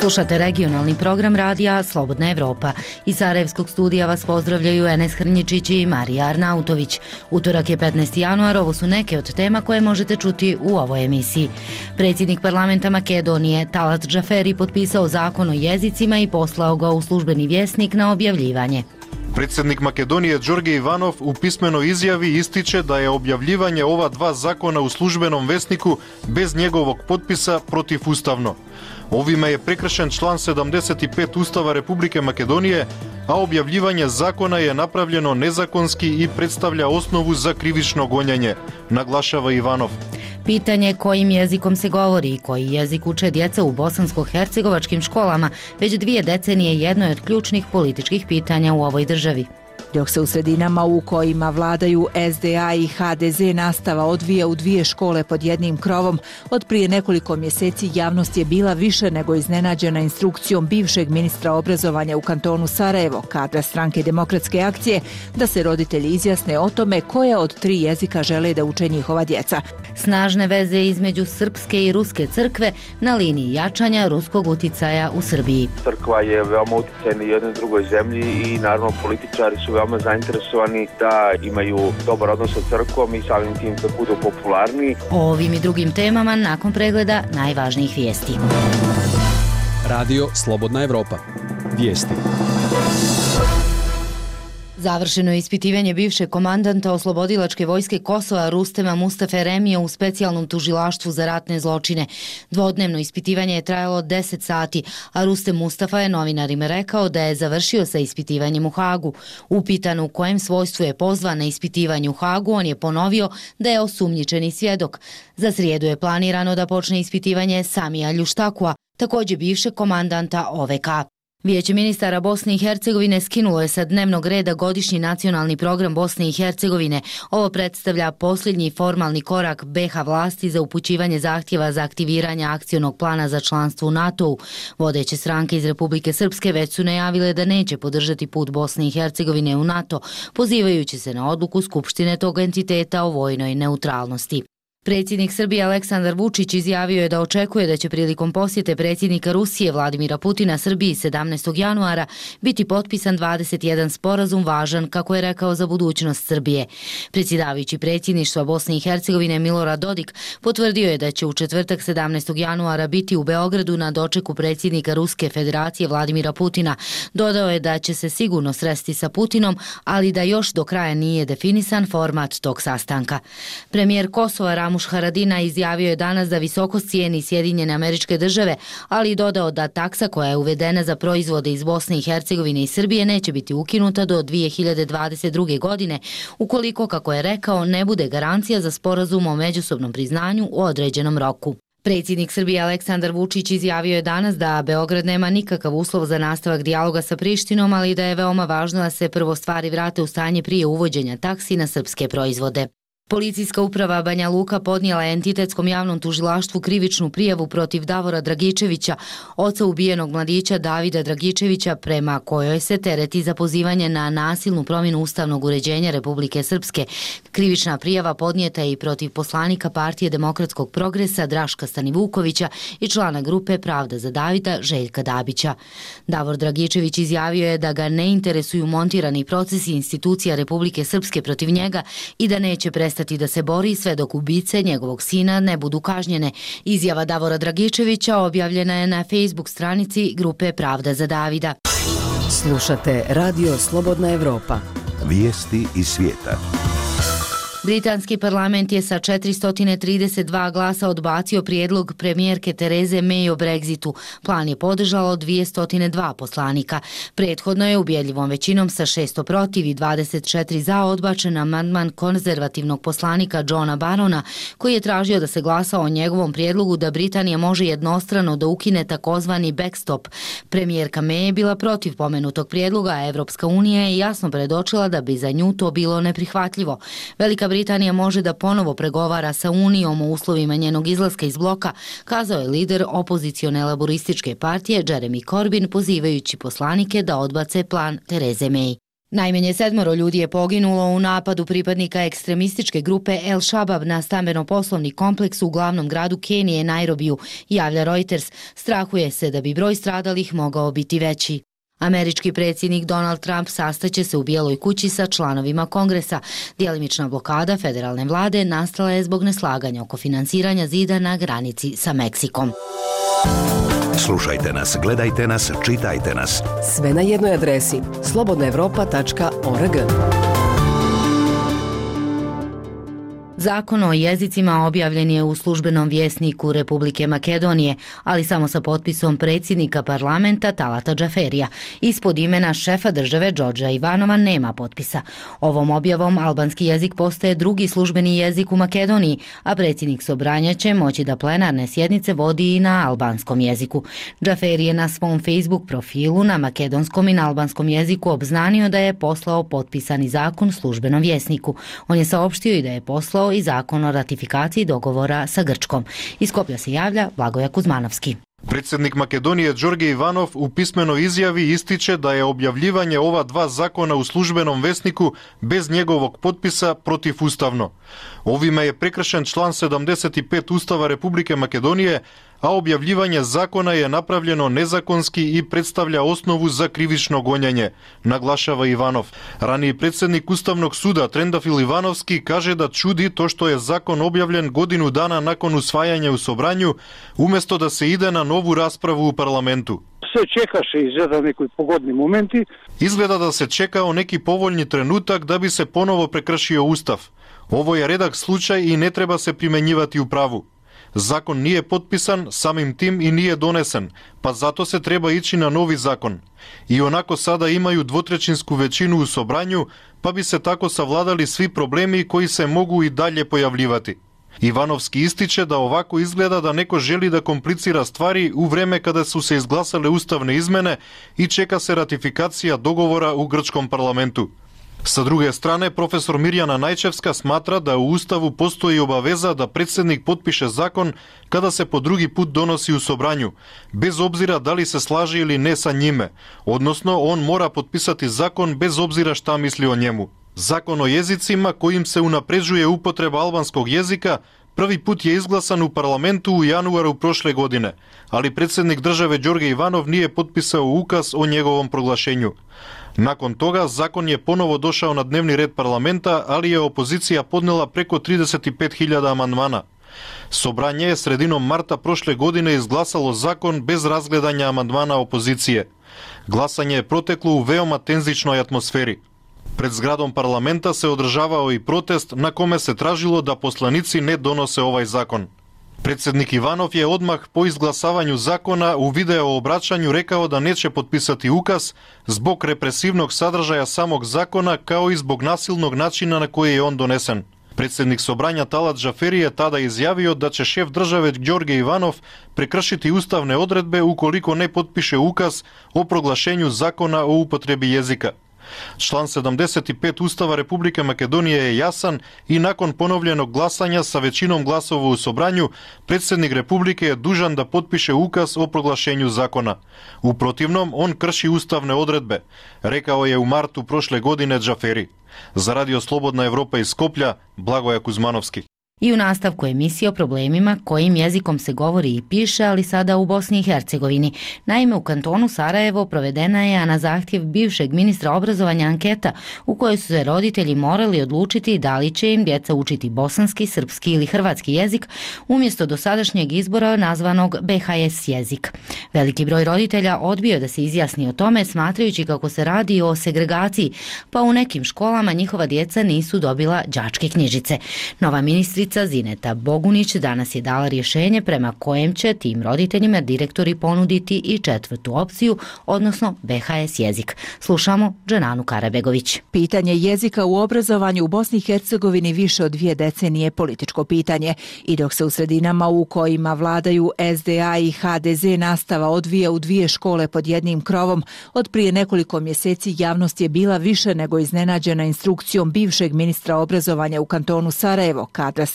Slušate regionalni program radija Slobodna Evropa. Iz Sarajevskog studija vas pozdravljaju Enes Hrnjičić i Marija Arnautović. Utorak je 15. januar, ovo su neke od tema koje možete čuti u ovoj emisiji. Predsjednik parlamenta Makedonije Talat Džaferi potpisao zakon o jezicima i poslao ga u službeni vjesnik na objavljivanje. Predsjednik Makedonije Đorđe Ivanov u pismenoj izjavi ističe da je objavljivanje ova dva zakona u službenom vesniku bez njegovog potpisa protivustavno. Ovime je prekršen član 75 Ustava Republike Makedonije, a objavljivanje zakona je napravljeno nezakonski i predstavlja osnovu za krivično gonjenje, naglašava Ivanov. Pitanje kojim jezikom se govori i koji jezik uče djeca u bosansko-hercegovačkim školama već 2 decenije jedno je od ključnih političkih pitanja u ovoj državi. Dok se u sredinama u kojima vladaju SDA i HDZ nastava odvija u 2 škole pod jednim krovom, od prije nekoliko mjeseci javnost je bila više nego iznenađena instrukcijom bivšeg ministra obrazovanja u kantonu Sarajevo, kadra stranke Demokratske akcije, da se roditelji izjasne o tome koje od 3 jezika žele da uče njihova djeca. Snažne veze između srpske i ruske crkve na liniji jačanja ruskog uticaja u Srbiji. Crkva je veoma uticajna u jednoj drugoj zemlji i naravno političari su veoma zainteresovani da imaju dobar odnos sa crkvom i samim tim da budu popularni. O ovim i drugim temama nakon pregleda najvažnijih vijesti. Radio Slobodna Evropa. Vijesti. Završeno je ispitivanje bivšeg komandanta oslobodilačke vojske Kosova Rustema Mustafe Remije u specijalnom tužilaštvu za ratne zločine. Dvodnevno ispitivanje je trajalo 10 sati, a Rustem Mustafa je novinarima rekao da je završio sa ispitivanjem u Hagu. Upitan u kojem svojstvu je pozvan na ispitivanje u Hagu, on je ponovio da je osumnjičeni svjedok. Za srijedu je planirano da počne ispitivanje Samija Ljuštakua, također bivšeg komandanta OVK. Vijeće ministara Bosne i Hercegovine skinulo je sa dnevnog reda godišnji nacionalni program Bosne i Hercegovine. Ovo predstavlja posljednji formalni korak BiH vlasti za upućivanje zahtjeva za aktiviranje akcionog plana za članstvo u NATO-u. Vodeće stranke iz Republike Srpske već su najavile da neće podržati put Bosne i Hercegovine u NATO, pozivajući se na odluku Skupštine tog entiteta o vojnoj neutralnosti. Predsjednik Srbije Aleksandar Vučić izjavio je da očekuje da će prilikom posjete predsjednika Rusije Vladimira Putina Srbiji 17. januara biti potpisan 21 sporazum važan, kako je rekao, za budućnost Srbije. Predsjedavajući predsjedništva Bosne i Hercegovine Milorad Dodik potvrdio je da će u četvrtak 17. januara biti u Beogradu na dočeku predsjednika Ruske federacije Vladimira Putina. Dodao je da će se sigurno sresti sa Putinom, ali da još do kraja nije definisan format tog sastanka. Premijer Kosova Ramuš Haradinaj izjavio je danas da visoko cijeni Sjedinjene Američke Države, ali i dodao da taksa koja je uvedena za proizvode iz Bosne i Hercegovine i Srbije neće biti ukinuta do 2022. godine, ukoliko, kako je rekao, ne bude garancija za sporazum o međusobnom priznanju u određenom roku. Predsjednik Srbije Aleksandar Vučić izjavio je danas da Beograd nema nikakav uslov za nastavak dijaloga sa Prištinom, ali da je veoma važno da se prvo stvari vrate u stanje prije uvođenja taksi na srpske proizvode. Policijska uprava Banja Luka podnijela je entitetskom javnom tužilaštvu krivičnu prijavu protiv Davora Dragičevića, oca ubijenog mladića Davida Dragičevića, prema kojoj se tereti za pozivanje na nasilnu promjenu ustavnog uređenja Republike Srpske. Krivična prijava podnijeta je i protiv poslanika Partije demokratskog progresa Draška Stanivukovića i člana grupe Pravda za Davida Željka Dabića. Davor Dragičević izjavio je da ga ne interesuju montirani procesi institucija Republike Srpske protiv njega i da neće prestati da se bori sve dok ubice njegovog sina ne budu kažnjene. Izjava Davora Dragičevića objavljena je na Facebook stranici grupe Pravda za Davida. Slušate Radio Slobodna Evropa. Vijesti iz svijeta. Britanski parlament je sa 432 glasa odbacio prijedlog premijerke Tereze May o Brexitu. Plan je podržalo 202 poslanika. Prethodno je ubjedljivom većinom sa 600 protiv i 24 za odbačen amandman konzervativnog poslanika Johna Barona, koji je tražio da se glasa o njegovom prijedlogu da Britanija može jednostrano da ukine takozvani backstop. Premijerka May je bila protiv pomenutog prijedloga, a Evropska unija je jasno predočila da bi za nju to bilo neprihvatljivo. Velika Britanija može da ponovo pregovara sa Unijom o uslovima njenog izlaska iz bloka, kazao je lider opozicione laborističke partije Jeremy Corbyn, pozivajući poslanike da odbace plan Tereze May. Najmanje 7 ljudi je poginulo u napadu pripadnika ekstremističke grupe El Shabab na stambeno-poslovni kompleks u glavnom gradu Kenije, Nairobiju, javlja Reuters. Strahuje se da bi broj stradalih mogao biti veći. Američki predsjednik Donald Trump sastaće se u Bijeloj kući sa članovima Kongresa. Djelimična blokada federalne vlade nastala je zbog neslaganja oko finansiranja zida na granici sa Meksikom. Slušajte nas, gledajte nas, čitajte nas. Sve na jednoj adresi slobodnaevropa.org. Zakon o jezicima objavljen je u službenom vjesniku Republike Makedonije, ali samo sa potpisom predsjednika parlamenta Talata Džaferija. Ispod imena šefa države Đorđa Ivanova nema potpisa. Ovom objavom albanski jezik postaje drugi službeni jezik u Makedoniji, a predsjednik Sobranja će moći da plenarne sjednice vodi i na albanskom jeziku. Džaferi je na svom Facebook profilu na makedonskom i na albanskom jeziku obznanio da je poslao potpisani zakon službenom vjesniku. On je saopštio i da je poslao i zakon o ratifikaciji dogovora sa Grčkom. Iz Skoplja se javlja Blagoja Kuzmanovski. Predsjednik Makedonije Đorđe Ivanov u pismenoj izjavi ističe da je objavljivanje ova dva zakona u službenom vesniku bez njegovog potpisa protivustavno. Ovime je prekršen član 75 Ustava Republike Makedonije, a objavljivanje zakona je napravljeno nezakonski i predstavlja osnovu za krivično gonjenje, naglašava Ivanov. Raniji predsjednik Ustavnog suda Trendafil Ivanovski kaže da čudi to što je zakon objavljen godinu dana nakon usvajanja u Sobranju, umjesto da se ide na novu raspravu u parlamentu. Se čekaše izgleda neki pogodni momenti. Izgleda da se čekao neki povoljni trenutak da bi se ponovo prekršio Ustav. Ovo je redak slučaj i ne treba se primjenjivati u pravu. Zakon nije potpisan, samim tim i nije donesen, pa zato se treba ići na novi zakon. I onako sada imaju dvotrećinsku većinu u Sobranju, pa bi se tako savladali svi problemi koji se mogu i dalje pojavljivati. Ivanovski ističe da ovako izgleda da neko želi da komplicira stvari u vreme kada su se izglasale ustavne izmene i čeka se ratifikacija dogovora u grčkom parlamentu. Sa druge strane, profesor Mirjana Najčevska smatra da u Ustavu postoji obaveza da predsjednik potpiše zakon kada se po drugi put donosi u Sobranju, bez obzira da li se slaže ili ne sa njime, odnosno on mora potpisati zakon bez obzira šta misli o njemu. Zakon o jezicima kojim se unapređuje upotreba albanskog jezika prvi put je izglasan u parlamentu u januaru prošle godine, ali predsjednik države Đorđe Ivanov nije potpisao ukaz o njegovom proglašenju. Nakon toga zakon je ponovo došao na dnevni red parlamenta, ali je opozicija podnela preko 35.000 amandmana. Sobranje je sredinom marta prošle godine izglasalo zakon bez razgledanja amandmana opozicije. Glasanje je proteklo u veoma tenzičnoj atmosferi. Pred zgradom parlamenta se održavao i protest na kome se tražilo da poslanici ne donose ovaj zakon. Predsjednik Ivanov je odmah po izglasavanju zakona u video obraćanju rekao da neće potpisati ukaz zbog represivnog sadržaja samog zakona kao i zbog nasilnog načina na koji je on donesen. Predsjednik Sobranja Talat Džaferi je tada izjavio da će šef države Đorđe Ivanov prekršiti ustavne odredbe ukoliko ne potpiše ukaz o proglašenju zakona o upotrebi jezika. Član 75 Ustava Republike Makedonije je jasan i nakon ponovljenog glasanja sa većinom glasova u Sobranju, predsjednik Republike je dužan da potpiše ukaz o proglašenju zakona. U protivnom, on krši ustavne odredbe, rekao je u martu prošle godine Džaferi. Za Radio Slobodna Evropa iz Skoplja, Blagoja Kuzmanovski. I u nastavku emisije o problemima kojim jezikom se govori i piše, ali sada u Bosni i Hercegovini. Naime, u kantonu Sarajevo provedena je na zahtjev bivšeg ministra obrazovanja anketa u kojoj su se roditelji morali odlučiti da li će im djeca učiti bosanski, srpski ili hrvatski jezik umjesto dosadašnjeg izbora nazvanog BHS jezik. Veliki broj roditelja odbio da se izjasni o tome, smatrajući kako se radi o segregaciji, pa u nekim školama njihova djeca nisu dobila đačke knjižice. Nova ministrica Zineta Bogunić danas je dala rješenje prema kojem će tim roditeljima direktori ponuditi i četvrtu opciju, odnosno BHS jezik. Slušamo Dženanu Karabegović. Pitanje jezika u obrazovanju u Bosni i Hercegovini više od 2 decenije je političko pitanje i dok se u sredinama u kojima vladaju SDA i HDZ nastava odvija u 2 škole pod jednim krovom, od prije nekoliko mjeseci javnost je bila više nego iznenađena instrukcijom bivšeg ministra obrazovanja u kantonu Sarajevo, Kadra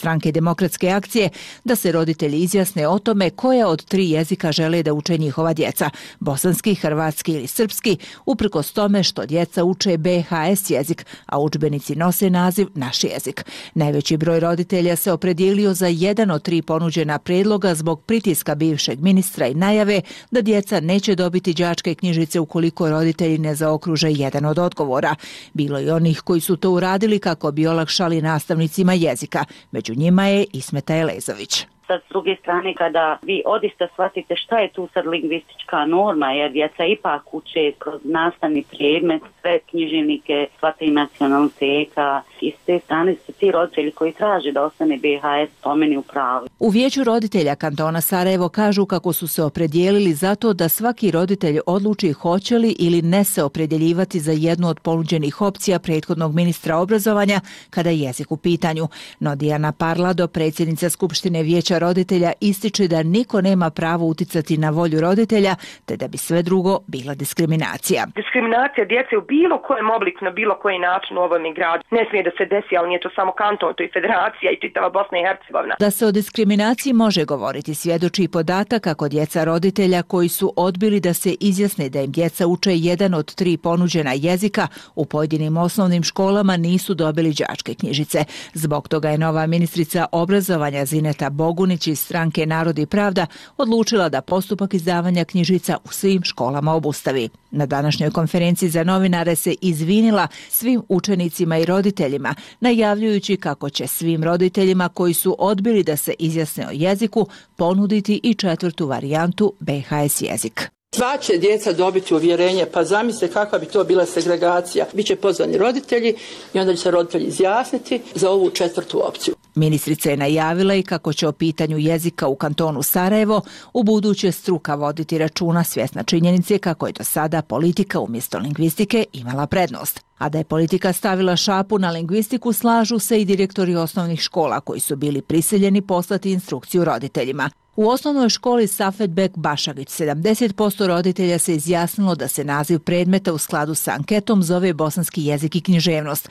Stranke demokratske akcije da se roditelji izjasne o tome koja od 3 jezika žele da uče njihova djeca, bosanski, hrvatski ili srpski, uprkos tome što djeca uče BHS jezik, a udžbenici nose naziv naš jezik. Najveći broj roditelja se opredijelio za jedan od 3 ponuđena predloga zbog pritiska bivšeg ministra i najave da djeca neće dobiti đačke knjižice ukoliko roditelji ne zaokruže jedan od odgovora. Bilo je onih koji su to uradili kako bi olakšali nastavnicima jezika. Među njima je Ismeta Elezović. Sad, s druge strane, kada vi odista shvatite šta je tu sad lingvistička norma, jer djeca ipak uče kroz nastavni predmet, sve književnike, sva 3 nacionaliteta, i s te strane su ti roditelji koji traže da ostane BHS po meni u pravu. U vijeću roditelja kantona Sarajevo kažu kako su se opredijelili za to da svaki roditelj odluči hoće li ili ne se opredjeljivati za jednu od ponuđenih opcija prethodnog ministra obrazovanja kada je jezik u pitanju. No Dijana Parlado, predsjednica Skupštine vijeća roditelja, ističe da niko nema pravo uticati na volju roditelja, te da bi sve drugo bila diskriminacija. Diskriminacija djece u bilo kojem obliku, na bilo koji način u ovom gradu ne smije da se desi, ali nije to samo kanton, to i federacija i čitava Bosna i Hercegovina. Da se o diskriminaciji može govoriti svjedoči i podatak kako djeca roditelja koji su odbili da se izjasne da im djeca uče jedan od 3 ponuđena jezika u pojedinim osnovnim školama nisu dobili đačke knjižice. Zbog toga je nova ministrica obrazovanja Zineta Bogunić iz Stranke Narod i pravda odlučila da postupak izdavanja knjižica u svim školama obustavi. Na današnjoj konferenciji za novinare se izvinila svim učenicima i roditeljima, najavljujući kako će svim roditeljima koji su odbili da se izjasne o jeziku ponuditi i 4. varijantu BHS jezik. Sva će djeca dobiti uvjerenje, pa zamislite kakva bi to bila segregacija. Biće pozvani roditelji i onda će se roditelji izjasniti za ovu 4. opciju. Ministrica je najavila i kako će o pitanju jezika u kantonu Sarajevo u buduće struka voditi računa, svjesna činjenice kako je do sada politika umjesto lingvistike imala prednost. A da je politika stavila šapu na lingvistiku, slažu se i direktori osnovnih škola koji su bili prisiljeni poslati instrukciju roditeljima. U osnovnoj školi Safet Bek Bašagić 70% roditelja se izjasnilo da se naziv predmeta u skladu sa anketom zove bosanski jezik i književnost.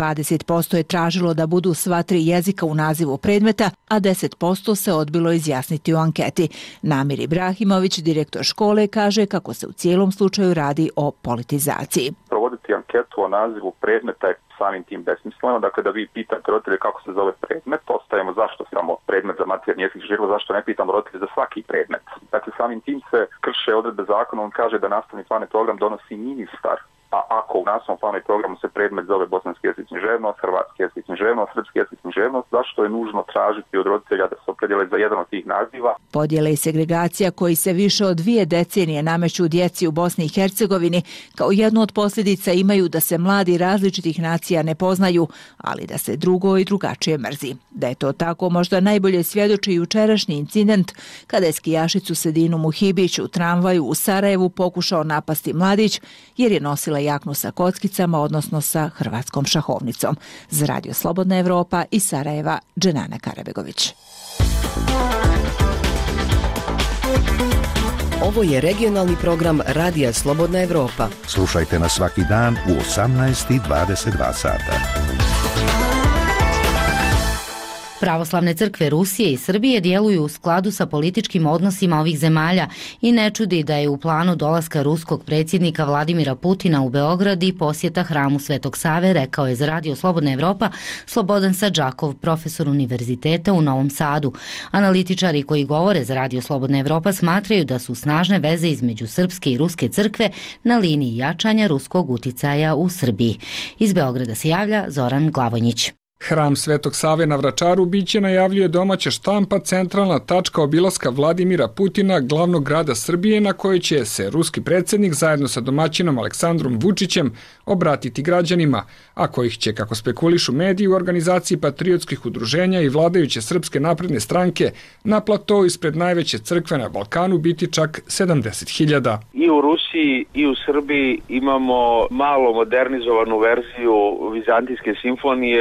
20% je tražilo da budu sva 3 jezika u nazivu predmeta, a 10% se odbilo izjasniti u anketi. Namir Ibrahimović, direktor škole, kaže kako se u cijelom slučaju radi o politizaciji. Provoditi anketu o nazivu predmeta je samim tim besmisleno. Dakle, da vi pitate roditelje kako se zove predmet, ostajemo zašto samo predmet za maternji jezik književnost, zašto ne pitamo roditelje za svaki predmet. Dakle, samim tim se krše odredbe zakona, on kaže da nastavni plan i program donosi ministar. A ako u nastavnom planu i programu se predmet zove bosanski jezik književnost, hrvatski jezik književnost, srpski jezik književnost, zašto je nužno tražiti od roditelja da se opredijele za jedan od tih naziva? Podjele i segregacija koji se više od 2 decenije nameću djeci u Bosni i Hercegovini kao jednu od posljedica imaju da se mladi različitih nacija ne poznaju, ali da se drugo i drugačije mrzi. Da je to tako možda najbolje svjedoči jučerašnji incident kada je skijašicu Sedinu Muhibić u tramvaju u Sarajevu pokušao napasti mladić jer je nosila jaknu sa kockicama, odnosno sa hrvatskom šahovnicom. Za Radio Slobodna Evropa iz Sarajeva, Dženana Karabegović. Ovo je regionalni program Radija Slobodna Evropa. Slušajte nas svaki dan u 18:22 sata. Pravoslavne crkve Rusije i Srbije djeluju u skladu sa političkim odnosima ovih zemalja i ne čudi da je u planu dolaska ruskog predsjednika Vladimira Putina u Beograd i posjeta hramu Svetog Save, rekao je za Radio Slobodna Evropa Slobodan Sadžakov, profesor univerziteta u Novom Sadu. Analitičari koji govore za Radio Slobodna Evropa smatraju da su snažne veze između srpske i ruske crkve na liniji jačanja ruskog uticaja u Srbiji. Iz Beograda se javlja Zoran Glavonjić. Hram Svetog Save na Vračaru biće, najavljuje domaća štampa, centralna tačka obilaska Vladimira Putina, glavnog grada Srbije, na kojoj će se ruski predsjednik zajedno sa domaćinom Aleksandrom Vučićem obratiti građanima, a kojih će, kako spekulišu mediji, u organizaciji patriotskih udruženja i vladajuće Srpske napredne stranke na platou ispred najveće crkve na Balkanu biti čak 70.000. I u Rusiji i u Srbiji imamo malo modernizovanu verziju Vizantijske simfonije, odnosno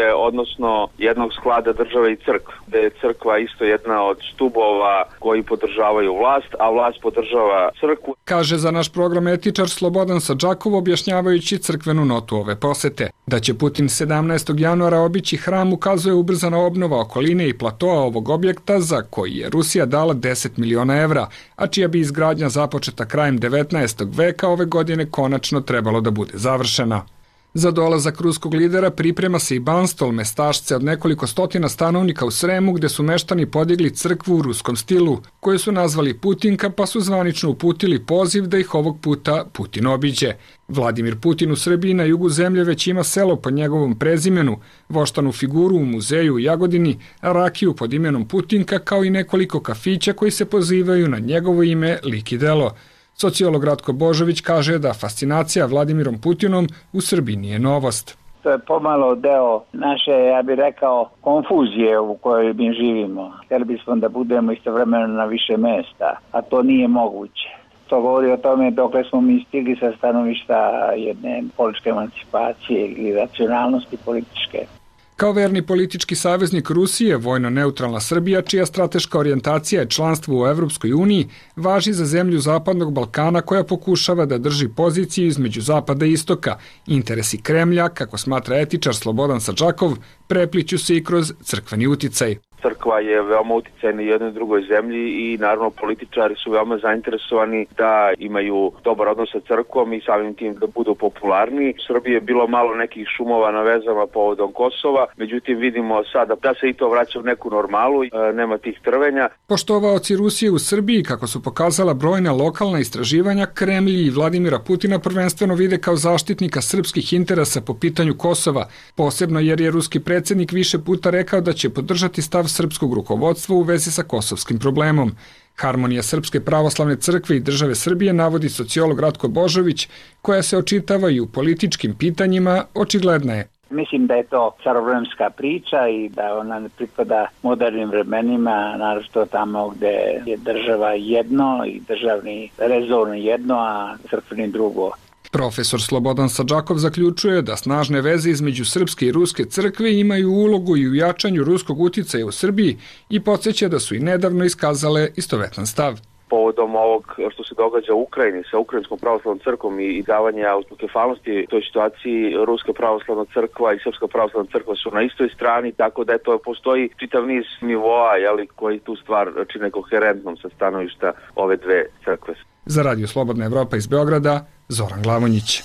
odnosno jednog sklada države i crkve. Da je crkva isto jedna od stubova koji podržavaju vlast, a vlast podržava crkvu. Kaže za naš program etičar Slobodan Sadžakov objašnjavajući crkvenu notu ove posete. Da će Putin 17. januara obići hram ukazuje ubrzana obnova okoline i platoa ovog objekta za koji je Rusija dala 10 miliona evra, a čija bi izgradnja započeta krajem 19. veka ove godine konačno trebalo da bude završena. Za dolazak ruskog lidera priprema se i Banstol, mestašce od nekoliko stotina stanovnika u Sremu gde su meštani podigli crkvu u ruskom stilu, koju su nazvali Putinka pa su zvanično uputili poziv da ih ovog puta Putin obiđe. Vladimir Putin u Srbiji na jugu zemlje već ima selo pod njegovom prezimenu, voštanu figuru u muzeju u Jagodini, rakiju pod imenom Putinka kao i nekoliko kafića koji se pozivaju na njegovo ime, lik i delo. Sociolog Ratko Božović kaže da fascinacija Vladimirom Putinom u Srbiji nije novost. To je pomalo deo naše, ja bih rekao, konfuzije u kojoj mi živimo. Htjeli bismo da budemo istovremeno na više mesta, a to nije moguće. To govori o tome dokle smo mi stigli sa stanovišta jedne političke emancipacije ili racionalnosti političke. Kao verni politički saveznik Rusije, vojno neutralna Srbija, čija strateška orijentacija je članstvo u Evropskoj uniji, važi za zemlju Zapadnog Balkana koja pokušava da drži poziciju između Zapada i Istoka. Interesi Kremlja, kako smatra etičar Slobodan Sadžakov, prepliću se i kroz crkveni uticaj. Crkva je veoma uticajna u jednoj drugoj zemlji i naravno političari su veoma zainteresovani da imaju dobar odnos sa crkvom i samim tim da budu popularni. U Srbiji je bilo malo nekih šumova na vezama povodom Kosova, međutim vidimo sada da se i to vraća u neku normalu, nema tih trvenja. Poštovaoci Rusije u Srbiji, kako su pokazala brojna lokalna istraživanja, Kremlj i Vladimira Putina prvenstveno vide kao zaštitnika srpskih interesa po pitanju Kosova, posebno jer je ruski predsjednik više puta rekao da će podržati stav srpskog rukovodstva u vezi sa kosovskim problemom. Harmonija Srpske pravoslavne crkve i države Srbije, navodi sociolog Ratko Božović, koja se očitava i u političkim pitanjima, očigledna je. Mislim da je to starovremska priča i da ona ne pripada modernim vremenima, naročito tamo gde je država jedno i državni rezon jedno, a crkveni drugo. Profesor Slobodan Sadžakov zaključuje da snažne veze između srpske i ruske crkve imaju ulogu i u jačanju ruskog uticaja u Srbiji i podsjeća da su i nedavno iskazale istovetan stav. Povodom ovog što se događa u Ukrajini sa Ukrajinskom pravoslavnom crkvom i davanja autokefalnosti toj situaciji, Ruska pravoslavna crkva i Srpska pravoslavna crkva su na istoj strani, tako da postoji čitav niz nivoa koji tu stvar čine koherentnom sa stanovišta ove dve crkve. Za Radio Slobodna Evropa iz Beograda, Zoran Glavonjić.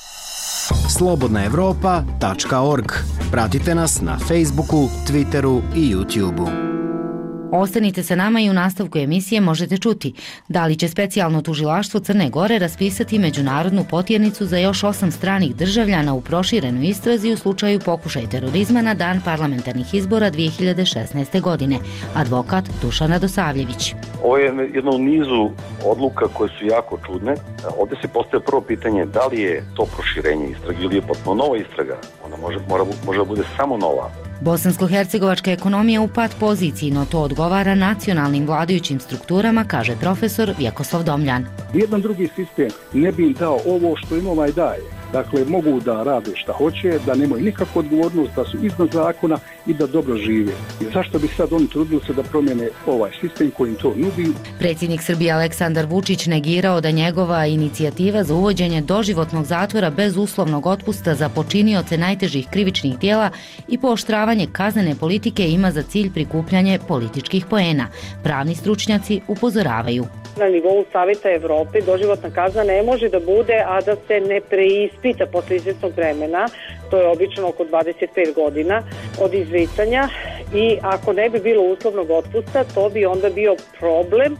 slobodnaevropa.org. Pratite nas na Facebooku, Twitteru i YouTubeu. Ostanite sa nama i u nastavku emisije možete čuti da li će specijalno tužilaštvo Crne Gore raspisati međunarodnu potjernicu za još 8 stranih državljana u proširenoj istrazi u slučaju pokušaja terorizma na dan parlamentarnih izbora 2016. godine. Advokat Dušan Radosavljević. Ovo je jedno u nizu odluka koje su jako čudne. Ovdje se postaje prvo pitanje da li je to proširenje istrage ili je potpuno nova istraga. Ona može da bude samo nova. Bosansko-hercegovačka ekonomija u pad poziciji, no to odgovara nacionalnim vladajućim strukturama, kaže profesor Vjekoslav Domljan. Jedan drugi sistem ne bi im dao ovo što im ovaj daje. Dakle, mogu da rade šta hoće, da nemaju nikakvu odgovornost, da su iznad zakona i da dobro žive. I zašto bi sad oni trudili se da promijene ovaj sistem koji im to nudi? Predsjednik Srbije Aleksandar Vučić negirao da njegova inicijativa za uvođenje doživotnog zatvora bez uslovnog otpusta za počinioce najtežih krivičnih djela i pooštravanje kaznene politike ima za cilj prikupljanje političkih poena. Pravni stručnjaci upozoravaju. Na nivou Savjeta Evrope doživotna kazna ne može da bude, a da se ne preispita posle izvjesnog vremena, to je obično oko 25 godina od izricanja, i ako ne bi bilo uslovnog otpusta, to bi onda bio problem.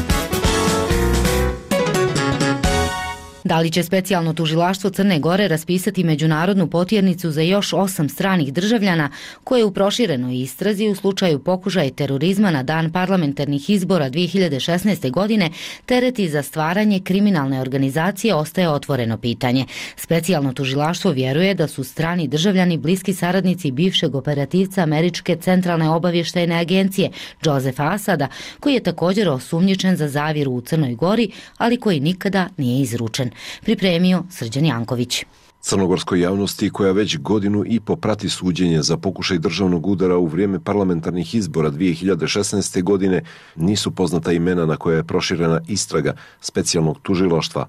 Da li će specijalno tužilaštvo Crne Gore raspisati međunarodnu potjernicu za još 8 stranih državljana koje u proširenoj istrazi u slučaju pokušaja terorizma na dan parlamentarnih izbora 2016. godine tereti za stvaranje kriminalne organizacije ostaje otvoreno pitanje. Specijalno tužilaštvo vjeruje da su strani državljani bliski saradnici bivšeg operativca Američke centralne obavještajne agencije Josefa Asada, koji je također osumnjičen za zavjeru u Crnoj Gori, ali koji nikada nije izručen. Pripremio Srđan Janković. Crnogorskoj javnosti, koja već godinu i po prati suđenje za pokušaj državnog udara u vrijeme parlamentarnih izbora 2016. godine, nisu poznata imena na koje je proširena istraga specijalnog tužilaštva.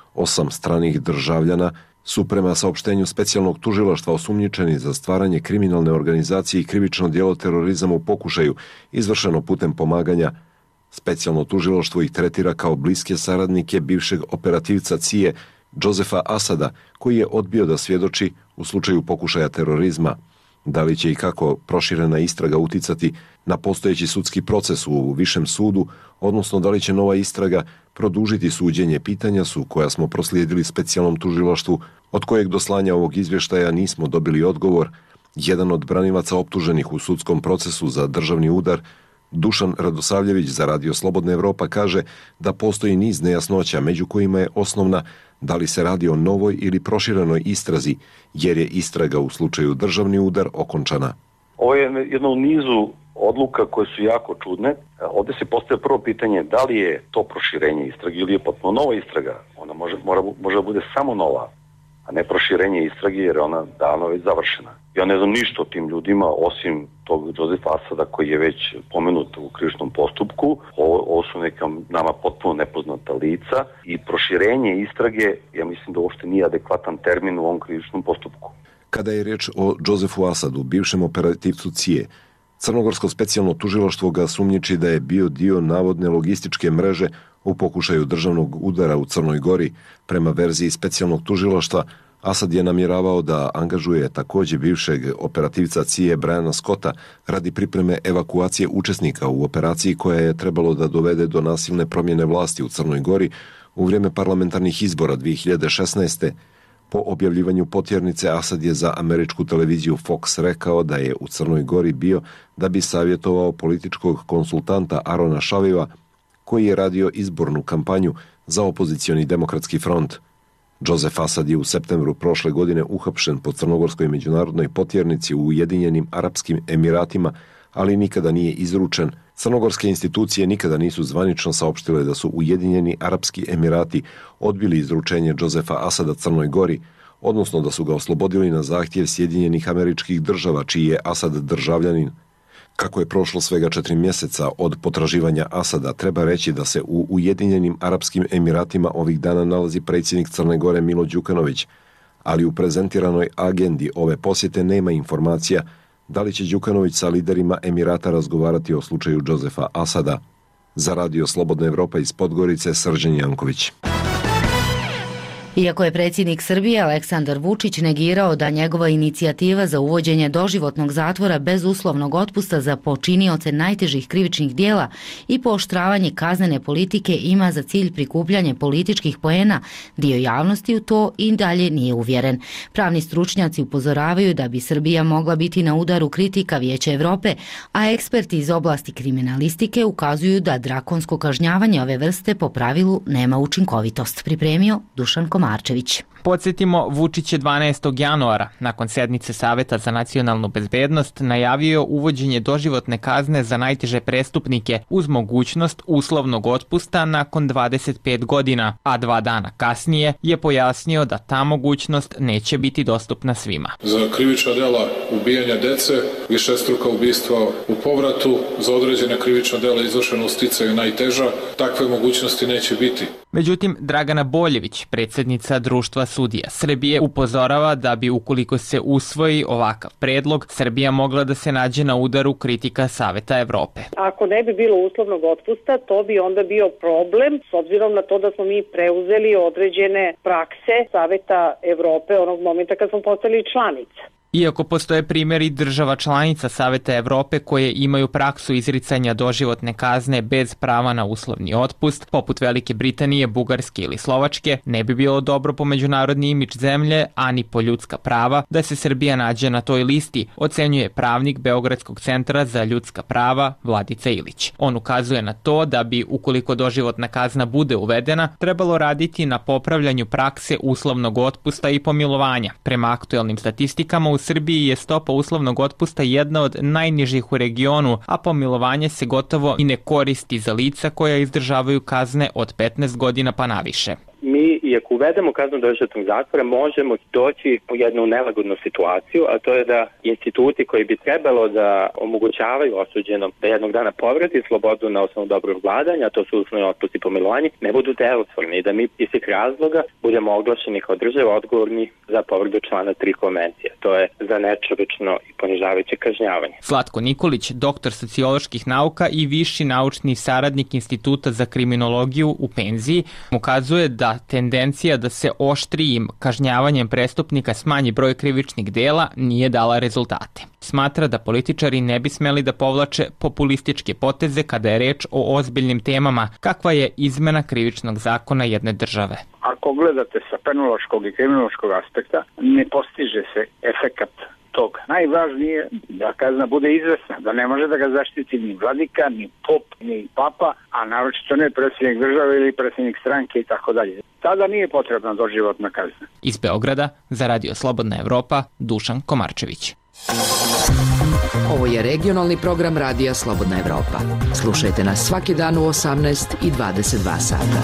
8 stranih državljana su prema saopštenju specijalnog tužilaštva osumnjičeni za stvaranje kriminalne organizacije i krivično djelo terorizam u pokušaju, izvršeno putem pomaganja. Specijalno tužilaštvo ih tretira kao bliske saradnike bivšeg operativca CIA Josefa Asada, koji je odbio da svjedoči u slučaju pokušaja terorizma. Da li će i kako proširena istraga uticati na postojeći sudski proces u višem sudu, odnosno da li će nova istraga produžiti suđenje, pitanja su koja smo proslijedili specijalnom tužilaštvu, od kojeg do slanja ovog izvještaja nismo dobili odgovor. Jedan od branilaca optuženih u sudskom procesu za državni udar, Dušan Radosavljević za Radio Slobodna Evropa, kaže da postoji niz nejasnoća, među kojima je osnovna da li se radi o novoj ili proširenoj istrazi, jer je istraga u slučaju državni udar okončana. Ovo je jedno u nizu odluka koje su jako čudne. Ovdje se postavlja prvo pitanje da li je to proširenje istrage ili je potpuno nova istraga. Ona može da bude samo nova, a ne proširenje istrage jer je ona davno već završena. Ja ne znam ništa o tim ljudima osim tog Josefa Asada koji je već pomenut u krivičnom postupku. Ovo su neka nama potpuno nepoznata lica i proširenje istrage, ja mislim da uopšte nije adekvatan termin u ovom krivičnom postupku. Kada je riječ o Josefu Asadu, bivšem operativcu CIA, Crnogorsko specijalno tužilaštvo ga sumnjiči da je bio dio navodne logističke mreže u pokušaju državnog udara u Crnoj Gori. Prema verziji specijalnog tužilaštva, Asad je namjeravao da angažuje također bivšeg operativca CIA Briana Scotta radi pripreme evakuacije učesnika u operaciji koja je trebalo da dovede do nasilne promjene vlasti u Crnoj Gori u vrijeme parlamentarnih izbora 2016. Po objavljivanju potjernice, Asad je za američku televiziju Fox rekao da je u Crnoj Gori bio da bi savjetovao političkog konsultanta Arona Šaviva, koji je radio izbornu kampanju za opozicioni demokratski front. Josef Asad je u septembru prošle godine uhapšen po crnogorskoj međunarodnoj potjernici u Ujedinjenim Arapskim Emiratima, ali nikada nije izručen. Crnogorske institucije nikada nisu zvanično saopštile da su Ujedinjeni Arapski Emirati odbili izručenje Josefa Asada Crnoj Gori, odnosno da su ga oslobodili na zahtjev Sjedinjenih Američkih Država, čiji je Asad državljanin. Kako je prošlo svega 4 mjeseca od potraživanja Asada, treba reći da se u Ujedinjenim Arapskim Emiratima ovih dana nalazi predsjednik Crne Gore Milo Đukanović, ali u prezentiranoj agendi ove posjete nema informacija da li će Đukanović sa liderima Emirata razgovarati o slučaju Josefa Asada. Za Radio Slobodna Evropa iz Podgorice, Srđan Janković. Iako je predsjednik Srbije Aleksandar Vučić negirao da njegova inicijativa za uvođenje doživotnog zatvora bez uslovnog otpusta za počinioce najtežih krivičnih dijela i pooštravanje kaznene politike ima za cilj prikupljanje političkih poena, dio javnosti u to i dalje nije uvjeren. Pravni stručnjaci upozoravaju da bi Srbija mogla biti na udaru kritika Vijeća Evrope, a eksperti iz oblasti kriminalistike ukazuju da drakonsko kažnjavanje ove vrste po pravilu nema učinkovitost. Pripremio Dušan Marčević. Podsjetimo, Vučić je 12. januara, nakon sednice Saveta za nacionalnu bezbednost, najavio uvođenje doživotne kazne za najteže prestupnike uz mogućnost uslovnog otpusta nakon 25 godina, a 2 dana kasnije je pojasnio da ta mogućnost neće biti dostupna svima. Za krivična djela ubijanja dece, višestruka ubistva u povratu, za određene krivična djela izvršena u sticaju najteža, takve mogućnosti neće biti. Međutim, Dragana Boljević, predsjednica Društva sudija Srbije, upozorava da bi ukoliko se usvoji ovakav predlog, Srbija mogla da se nađe na udaru kritika Saveta Evrope. Ako ne bi bilo uslovnog otpusta, to bi onda bio problem, s obzirom na to da smo mi preuzeli određene prakse Saveta Evrope onog momenta kad smo postali članica. Iako postoje primjeri država članica Saveta Evrope koje imaju praksu izricanja doživotne kazne bez prava na uslovni otpust, poput Velike Britanije, Bugarske ili Slovačke, ne bi bilo dobro po međunarodni imidž zemlje, a ni po ljudska prava, da se Srbija nađe na toj listi, ocenjuje pravnik Beogradskog centra za ljudska prava Vladica Ilić. On ukazuje na to da bi, ukoliko doživotna kazna bude uvedena, trebalo raditi na popravljanju prakse uslovnog otpusta i pomilovanja. Prema aktuelnim statistikama, u Srbiji je stopa uslovnog otpusta jedna od najnižih u regionu, a pomilovanje se gotovo i ne koristi za lica koja izdržavaju kazne od 15 godina pa naviše. mi, i ako uvedemo kaznu doživotnog zatvora, možemo doći u jednu nelagodnu situaciju, a to je da instituti koji bi trebalo da omogućavaju osuđenom da jednog dana povrati slobodu na osnovu dobrog vladanja, a to su uslovni otpust i pomilovanje, ne budu delotvorni i da mi iz tih razloga budemo oglašeni kao država odgovorni za povredu člana 3 konvencije. To je za nečovečno i ponižavajuće kažnjavanje. Zlatko Nikolić, doktor socioloških nauka i viši naučni saradnik Instituta za kriminologiju u penziji, ukazuje da tendencija da se oštrijim kažnjavanjem prestupnika smanji broj krivičnih dela nije dala rezultate. Smatra da političari ne bi smeli da povlače populističke poteze kada je reč o ozbiljnim temama, kakva je izmena krivičnog zakona jedne države. Ako gledate sa penološkog i kriminološkog aspekta, ne postiže se efekat toga. Najvažnije je da kazna bude izvesna, da ne može da ga zaštiti ni vladika, ni pop, ni papa, a naročito ne predsjednik države ili predsjednik stranke i tako dalje. Tada nije potrebna doživotna kazna. Iz Beograda, za Radio Slobodna Evropa, Dušan Komarčević. Ovo je regionalni program Radija Slobodna Evropa. Slušajte nas svaki dan u 18 i 22 sata.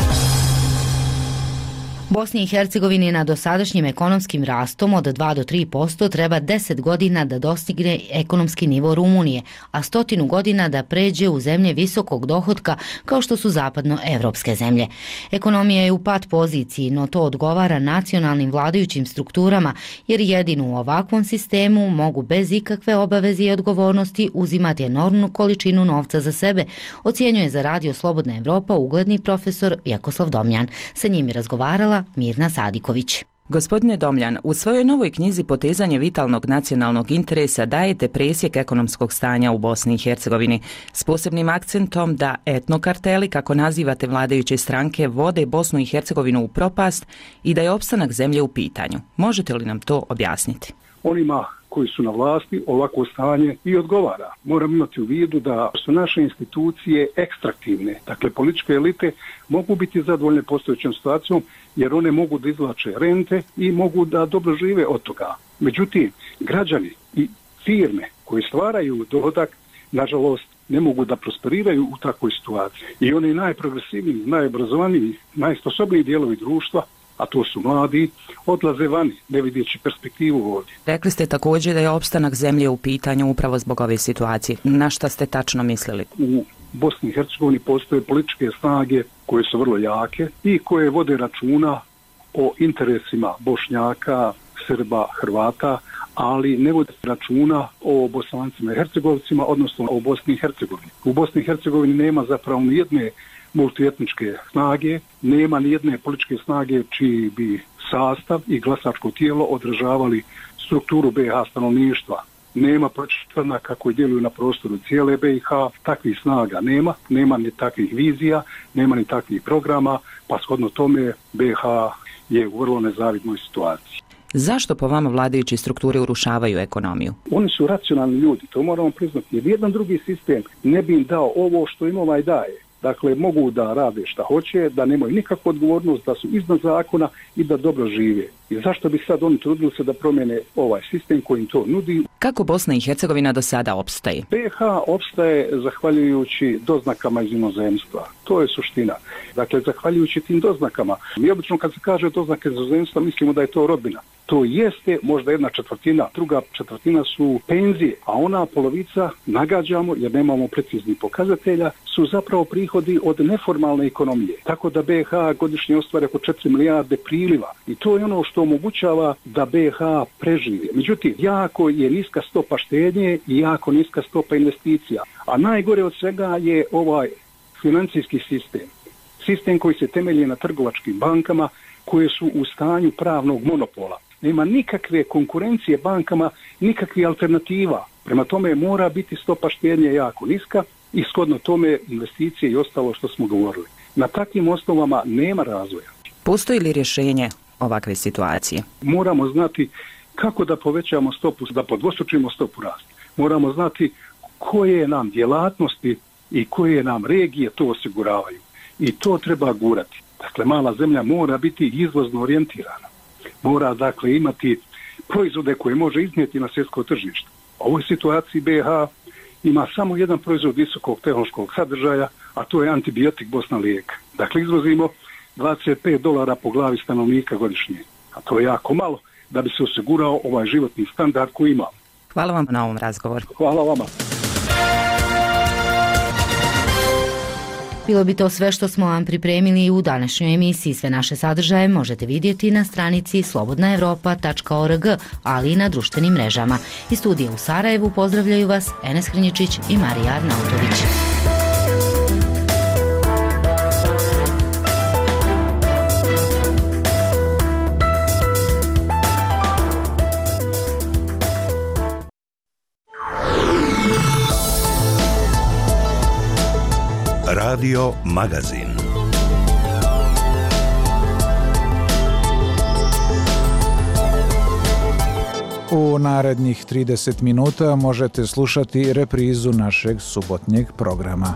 Bosni i Hercegovini na dosadašnjim ekonomskim rastom od 2 do 3% treba 10 godina da dostigne ekonomski nivo Rumunije, a 100 godina da pređe u zemlje visokog dohotka kao što su zapadnoevropske zemlje. Ekonomija je u pad poziciji, no to odgovara nacionalnim vladajućim strukturama, jer jedino u ovakvom sistemu mogu bez ikakve obaveze i odgovornosti uzimati enormnu količinu novca za sebe, ocjenjuje za Radio Slobodna Evropa ugledni profesor Vjekoslav Domjan. Sa njim je razgovarala Mirna Sadiković. Gospodine Domljan, u svojoj novoj knjizi Potezanje vitalnog nacionalnog interesa dajete presjek ekonomskog stanja u Bosni i Hercegovini s posebnim akcentom da etnokarteli, kako nazivate vladajuće stranke, vode Bosnu i Hercegovinu u propast i da je opstanak zemlje u pitanju. Možete li nam to objasniti? Onima koji su na vlasti ovako stanje i odgovara. Moram imati u vidu da su naše institucije ekstraktivne. Dakle, političke elite mogu biti zadovoljne postojećom situacijom jer one mogu da izvlače rente i mogu da dobro žive od toga. Međutim, građani i firme koji stvaraju dohodak, nažalost, ne mogu da prosperiraju u takvoj situaciji. I oni najprogresivniji, najobrazovaniji, najsposobniji dijelovi društva, a to su mladi, odlaze vani, ne vidjeći perspektivu ovdje. Rekli ste također da je opstanak zemlje u pitanju upravo zbog ove situacije. Na šta ste tačno mislili? U Bosni i Hercegovini postoje političke snage koje su vrlo jake i koje vode računa o interesima Bošnjaka, Srba, Hrvata, ali ne vode računa o Bosancima i Hercegovcima, odnosno o Bosni i Hercegovini. U Bosni i Hercegovini nema zapravo ni jedne multietničke snage, nema ni jedne političke snage čiji bi sastav i glasačko tijelo odražavali strukturu BiH stanovništva. Nema politička koji djeluju na prostoru cijele BiH, takvih snaga nema ni takvih vizija, nema ni takvih programa, pa shodno tome BiH je u vrlo nezavidnoj situaciji. Zašto po vama vladajući strukture urušavaju ekonomiju? Oni su racionalni ljudi, to moramo priznati, jer jedan drugi sistem ne bi im dao ovo što im ovaj daje. Dakle, mogu da rade šta hoće, da nemaju nikakvu odgovornost, da su iznad zakona i da dobro žive. I zašto bi sad oni trudili se da promijene ovaj sistem koji im to nudi? Kako Bosna i Hercegovina do sada opstaje? BiH opstaje zahvaljujući doznakama iz inozemstva. To je suština. Dakle, zahvaljujući tim doznakama. Mi obično kad se kaže doznake iz inozemstva mislimo da je to rodbina. To jeste možda 1/4, druga četvrtina su penzije, a ona polovica, nagađamo jer nemamo preciznih pokazatelja, su zapravo prihodi od neformalne ekonomije. Tako da BiH godišnje ostvari oko 4 milijarde priliva i to je ono što omogućava da BiH preživi. Međutim, jako je niska stopa štednje i jako niska stopa investicija. A najgore od svega je ovaj financijski sistem. Sistem koji se temelji na trgovačkim bankama koje su u stanju pravnog monopola. Nema nikakve konkurencije bankama, nikakvih alternativa. Prema tome mora biti stopa štednje jako niska i shodno tome investicije i ostalo što smo govorili. Na takvim osnovama nema razvoja. Postoji li rješenje ovakve situacije? Moramo znati kako da povećamo stopu, da podvostručimo stopu rasta. Moramo znati koje nam djelatnosti i koje nam regije to osiguravaju. I to treba gurati. Dakle, mala zemlja mora biti izvozno orijentirana. Mora, dakle, imati proizvode koje može iznijeti na svjetsko tržište. U ovoj situaciji BiH ima samo jedan proizvod visokog tehnološkog sadržaja, a to je antibiotik Bosna lijek. Dakle, izvozimo $25 po glavi stanovnika godišnje. A to je jako malo da bi se osigurao ovaj životni standard koji imamo. Hvala vam na ovom razgovoru. Hvala vama. Bilo bi to sve što smo vam pripremili u današnjoj emisiji. Sve naše sadržaje možete vidjeti na stranici slobodnaevropa.org, ali i na društvenim mrežama. Iz studija u Sarajevu pozdravljaju vas Enes Hrnjičić i Marija Arnautović. Radio Magazin. U narednih 30 minuta možete slušati reprizu našeg subotnjeg programa.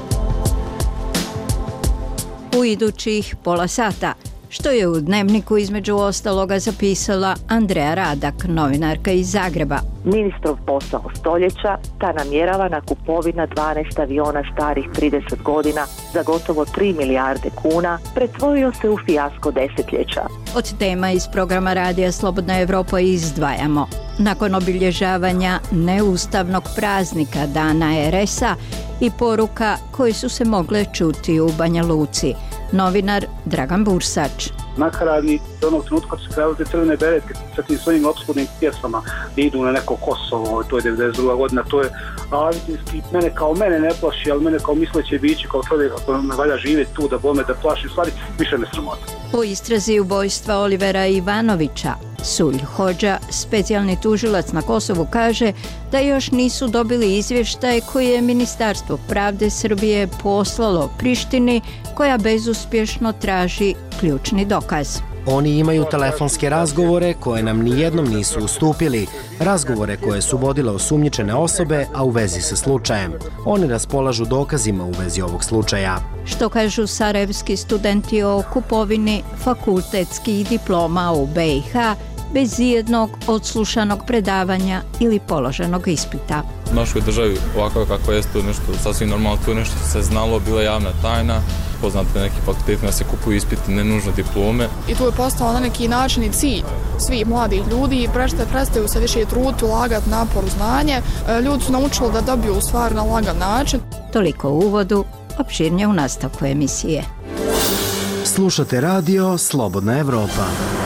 U idućih pola sata, što je u Dnevniku između ostaloga zapisala Andrea Radak, novinarka iz Zagreba. Ministrov posao stoljeća, ta namjeravana kupovina 12 aviona starih 30 godina za gotovo 3 milijarde kuna pretvorio se u fijasko desetljeća. Od tema iz programa Radija Slobodna Evropa izdvajamo. Nakon obilježavanja neustavnog praznika Dana RS-a i poruka koje su se mogle čuti u Banja Luci. Novinar Dragan Bursač. Nakaradni do onog trenutka su krajali te crvene beretke sa tim svojim opskurnim pjesmama da idu na neko Kosovo, to je 92. godina, to je avitinski, mene ne plaši, ali mene kao misleće biće, kao čovjek ako me valja živjeti tu da bome da plaši, u stvari više me sramota. U istrazi ubojstva Olivera Ivanovića, Sulj Hodža, specijalni tužilac na Kosovu, kaže da još nisu dobili izvještaj koji je Ministarstvo pravde Srbije poslalo Prištini, koja bezuspješno traži ključni dokaz. Oni imaju telefonske razgovore koje nam nijednom nisu ustupili, razgovore koje su vodile osumnjičene osobe, a u vezi sa slučajem. Oni raspolažu dokazima u vezi ovog slučaja. Što kažu sarajevski studenti o kupovini fakultetskih diploma u BiH bez ijednog odslušanog predavanja ili položenog ispita. U našoj državi ovako kako je to nešto sasvim normalno, to nešto se znalo, bila javna tajna. Poznate neki fakulteti da se kupuju ispiti, ne nužno diplome. I tu je postao na neki način i cilj svih mladih ljudi i prestaju se više truditi, ulagati napor u znanje. Ljudi su naučili da dobiju u stvari na lagan način. Toliko u uvodu, opširnije u nastavku emisije. Slušate radio Slobodna Evropa.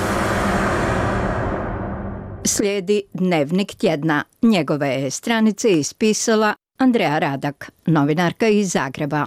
Slijedi Dnevnik tjedna. Njegove je stranice ispisala Andrea Radak, novinarka iz Zagreba.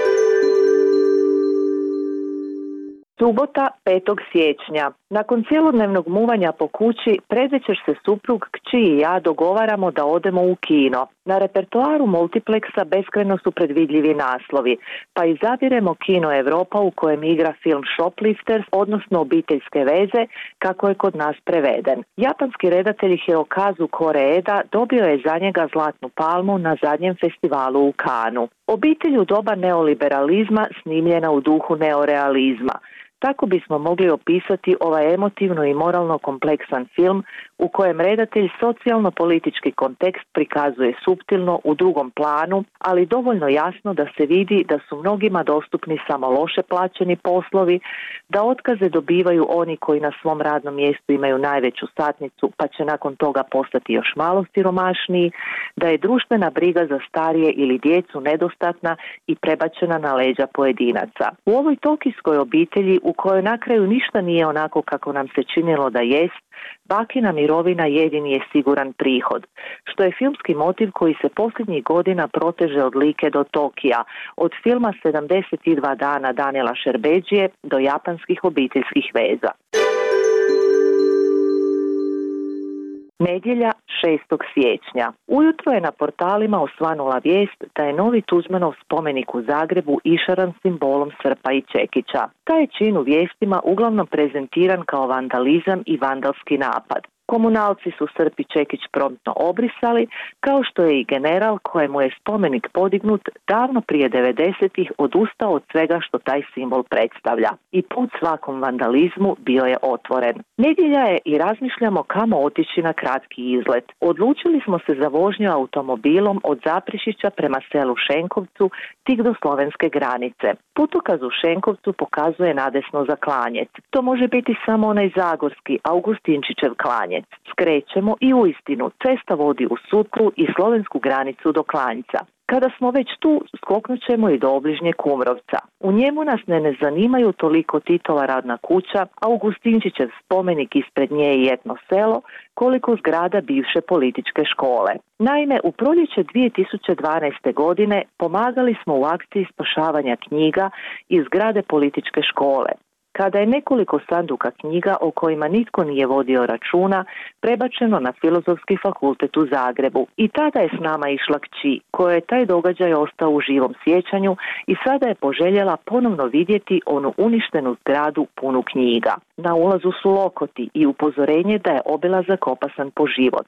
Subota, 5. siječnja. Nakon cjelodnevnog muvanja po kući, predvečer se suprug, kći i ja dogovaramo da odemo u kino. Na repertoaru multipleksa beskrajno su predvidljivi naslovi, pa izabiremo Kino Evropa u kojem igra film Shoplifters, odnosno Obiteljske veze, kako je kod nas preveden. Japanski redatelj Hirokazu Koreeda dobio je za njega Zlatnu palmu na zadnjem festivalu u Kanu. Obitelj u doba neoliberalizma snimljena u duhu neorealizma. Tako bismo mogli opisati ovaj emotivno i moralno kompleksan film u kojem redatelj socijalno-politički kontekst prikazuje suptilno u drugom planu, ali dovoljno jasno da se vidi da su mnogima dostupni samo loše plaćeni poslovi, da otkaze dobivaju oni koji na svom radnom mjestu imaju najveću satnicu pa će nakon toga postati još malo siromašniji, da je društvena briga za starije ili djecu nedostatna i prebačena na leđa pojedinaca. U ovoj tokijskoj obitelji u kojoj na kraju ništa nije onako kako nam se činilo da jest, bakina mirovina jedini je siguran prihod, što je filmski motiv koji se posljednjih godina proteže od Like do Tokija, od filma 72 dana Daniela Šerbedžije do japanskih obiteljskih veza. Nedjelja, 6. siječnja. Ujutro je na portalima osvanula vijest da je novi Tuđmanov spomenik u Zagrebu išaran simbolom srpa i čekića. Taj je čin u vijestima uglavnom prezentiran kao vandalizam i vandalski napad. Komunalci su Srp i Čekić promptno obrisali, kao što je i general kojemu je spomenik podignut davno prije 90-ih odustao od svega što taj simbol predstavlja. I put svakom vandalizmu bio je otvoren. Nedjelja je i razmišljamo kamo otići na kratki izlet. Odlučili smo se za vožnju automobilom od Zaprešića prema selu Šenkovcu, tik do slovenske granice. Putokaz u Šenkovcu pokazuje nadesno za Klanjec. To može biti samo onaj zagorski, Augustinčićev Klanjec. Skrećemo i uistinu cesta vodi u Sutlu i slovensku granicu do Klanjca. Kada smo već tu, skoknut ćemo i do obližnje Kumrovca. U njemu nas ne zanimaju toliko Titova radna kuća, Augustinčićev spomenik ispred nje i etno selo, koliko zgrada bivše političke škole. Naime, u proljeće 2012. godine pomagali smo u akciji spašavanja knjiga iz zgrade političke škole. Kada je nekoliko sanduka knjiga o kojima nitko nije vodio računa prebačeno na Filozofski fakultet u Zagrebu. I tada je s nama išla kći, koja je taj događaj ostao u živom sjećanju i sada je poželjela ponovno vidjeti onu uništenu zgradu punu knjiga. Na ulazu su lokoti i upozorenje da je obilazak opasan po život.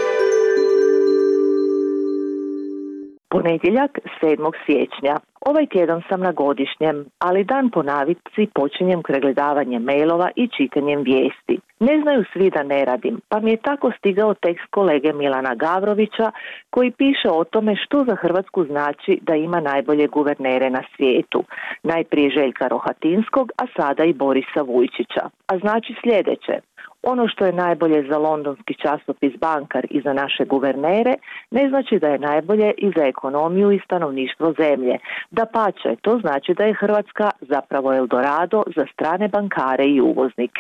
Ponedjeljak 7. siječnja. Ovaj tjedan sam na godišnjem, ali dan po navici počinjem pregledavanjem mailova i čitanjem vijesti. Ne znaju svi da ne radim, pa mi je tako stigao tekst kolege Milana Gavrovića koji piše o tome što za Hrvatsku znači da ima najbolje guvernere na svijetu. Najprije Željka Rohatinskog, a sada i Borisa Vujčića. A znači sljedeće. Ono što je najbolje za londonski časopis Bankar i za naše guvernere, ne znači da je najbolje i za ekonomiju i stanovništvo zemlje. Dapače, to znači da je Hrvatska zapravo Eldorado za strane bankare i uvoznike.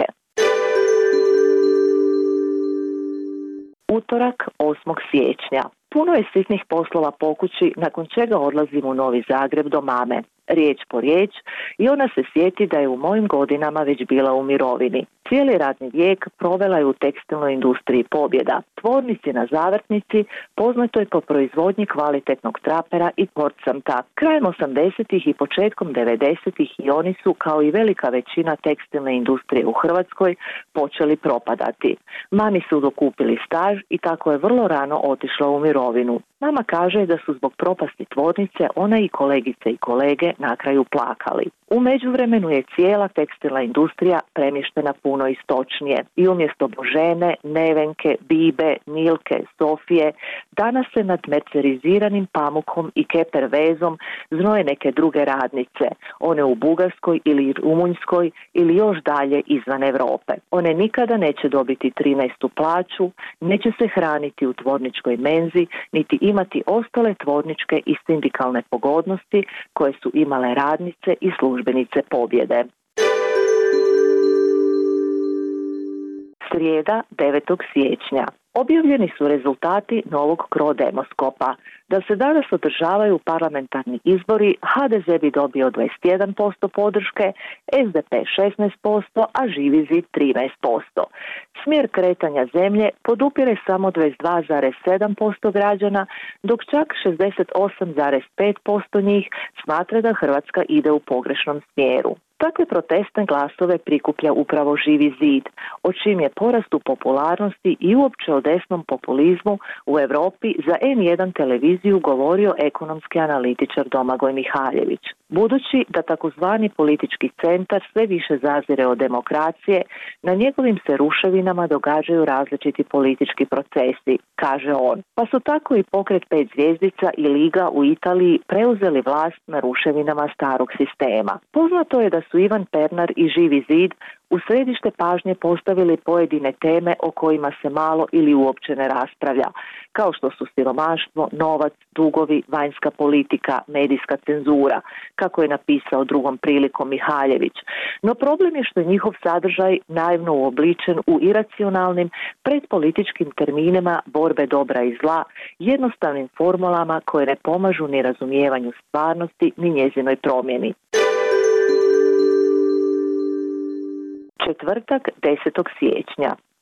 Utorak 8. siječnja. Puno je sitnih poslova po kući, nakon čega odlazim u Novi Zagreb do mame. Riječ po riječ i ona se sjeti da je u mojim godinama već bila u mirovini. Cijeli radni vijek provela je u tekstilnoj industriji Pobjeda, tvornici na Zavrtnici, poznatoj po proizvodnji kvalitetnog trapera i porcamta. Krajem 80-ih i početkom 90-ih i oni su, kao i velika većina tekstilne industrije u Hrvatskoj, počeli propadati. Mami su dokupili staž i tako je vrlo rano otišla u mirovinu. Mama kaže da su zbog propasti tvornice ona i kolegice i kolege na kraju plakali. U međuvremenu je cijela tekstilna industrija premještena puno istočnije i umjesto Božene, Nevenke, Bibe, Milke, Sofije, danas se nad merceriziranim pamukom i keper vezom znoje neke druge radnice, one u Bugarskoj ili Rumunjskoj ili još dalje izvan Europe. One nikada neće dobiti 13. plaću, neće se hraniti u tvorničkoj menzi, niti imati ostale tvorničke i sindikalne pogodnosti koje su imale radnice i službenice Pobjede. Srijeda 9. siječnja. Objavljeni su rezultati novog Crodemoskopa. Da se danas održavaju parlamentarni izbori, HDZ bi dobio 21% podrške, SDP 16%, a Živi zid 13%. Smjer kretanja zemlje podupire samo 22,7% građana, dok čak 68,5% njih smatra da Hrvatska ide u pogrešnom smjeru. Takve protestne glasove prikuplja upravo Živi zid, o čim je porast u popularnosti i uopće o desnom populizmu u Europi za N1 televiziju govorio ekonomski analitičar Domagoj Mihaljević. Budući da takozvani politički centar sve više zazire od demokracije, na njegovim se ruševinama događaju različiti politički procesi, kaže on. Pa su tako i pokret 5 zvjezdica i Liga u Italiji preuzeli vlast na ruševinama starog sistema. Poznato je da su Ivan Pernar i Živi zid u središte pažnje postavili pojedine teme o kojima se malo ili uopće ne raspravlja, kao što su siromaštvo, novac, dugovi, vanjska politika, medijska cenzura, kako je napisao drugom prilikom Mihaljević. No problem je što je njihov sadržaj naivno uobličen u iracionalnim predpolitičkim terminima borbe dobra i zla, jednostavnim formulama koje ne pomažu ni razumijevanju stvarnosti ni njezinoj promjeni. Četvrtak 10. siječnja.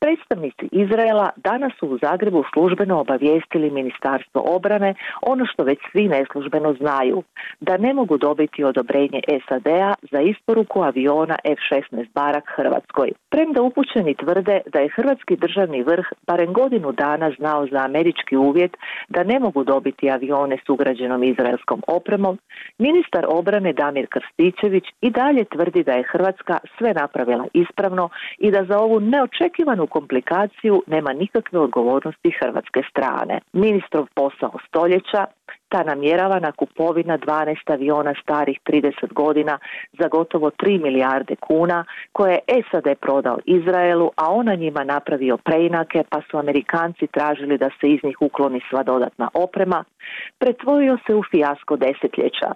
Predstavnici Izraela danas su u Zagrebu službeno obavijestili Ministarstvo obrane ono što već svi neslužbeno znaju, da ne mogu dobiti odobrenje SAD-a za isporuku aviona F-16 Barak Hrvatskoj. Premda upućeni tvrde da je hrvatski državni vrh barem godinu dana znao za američki uvjet da ne mogu dobiti avione s ugrađenom izraelskom opremom, ministar obrane Damir Krstičević i dalje tvrdi da je Hrvatska sve napravila ispravno i da za ovu neočekivanu komplikaciju nema nikakve odgovornosti hrvatske strane. Ministrov posao stoljeća, ta namjeravana kupovina 12 aviona starih 30 godina za gotovo 3 milijarde kuna koje je SAD prodao Izraelu, a on na njima napravio preinake pa su Amerikanci tražili da se iz njih ukloni sva dodatna oprema, pretvorio se u fijasko desetljeća.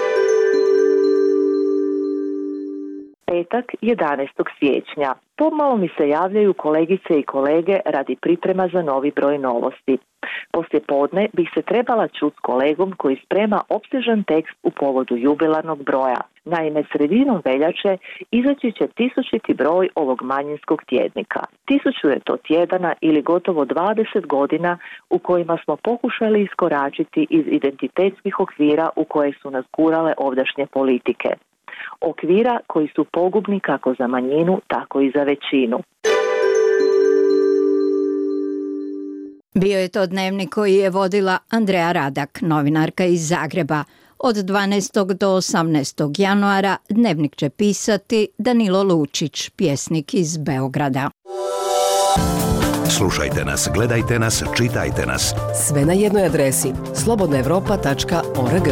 Petak, 11. siječnja. Pomalo mi se javljaju kolegice i kolege radi priprema za novi broj Novosti. Poslije podne bih se trebala čuti s kolegom koji sprema opsežan tekst u povodu jubilarnog broja. Naime, sredinom veljače izaći će 1000. broj ovog manjinskog tjednika. 1000 je to tjedana ili gotovo 20 godina u kojima smo pokušali iskoračiti iz identitetskih okvira u koje su nas gurale ovdašnje politike. Okvira koji su pogubni kako za manjinu, tako i za većinu. Bio je to dnevnik koji je vodila Andreja Radak, novinarka iz Zagreba. Od 12. do 18. januara dnevnik će pisati Danilo Lučić, pjesnik iz Beograda. Slušajte nas, gledajte nas, čitajte nas. Sve na jednoj adresi slobodnaevropa.org.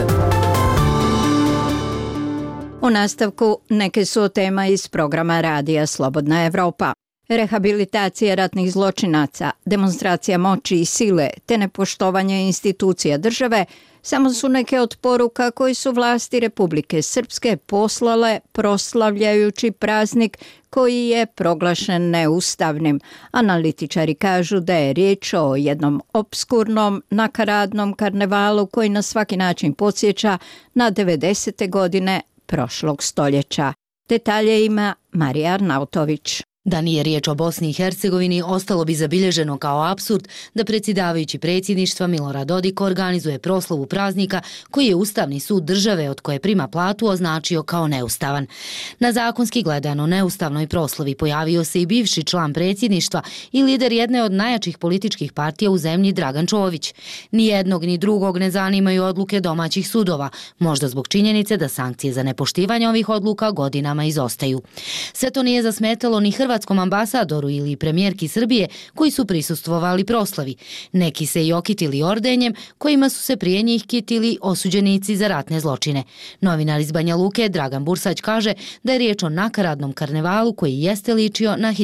U nastavku neke su tema iz programa radija Slobodna Evropa. Rehabilitacija ratnih zločinaca, demonstracija moći i sile te nepoštovanje institucija države samo su neke od poruka koji su vlasti Republike Srpske poslale proslavljajući praznik koji je proglašen neustavnim. Analitičari kažu da je riječ o jednom opskurnom, nakaradnom karnevalu koji na svaki način podsjeća na 90. godine prošlog stoljeća. Detalje ima Marija Arnautović. Da nije riječ o Bosni i Hercegovini, ostalo bi zabilježeno kao apsurd da predsjedavajući predsjedništva Milorad Dodik organizuje proslavu praznika koji je Ustavni sud države od koje prima platu označio kao neustavan. Na zakonski gledano neustavnoj proslavi pojavio se i bivši član predsjedništva i lider jedne od najjačih političkih partija u zemlji Dragan Čović. Ni jednog ni drugog ne zanimaju odluke domaćih sudova, možda zbog činjenice da sankcije za nepoštivanje ovih odluka godinama izostaju. Sve to nije zasmetalo ni hrvatskom ambasadoru ili premijerki Srbije koji su prisustvovali proslavi. Neki se i okitili ordenjem kojima su se prije njih kitili osuđenici za ratne zločine. Novinar iz Banja Luke Dragan Bursać kaže da je riječ o nakaradnom karnevalu koji jeste ličio na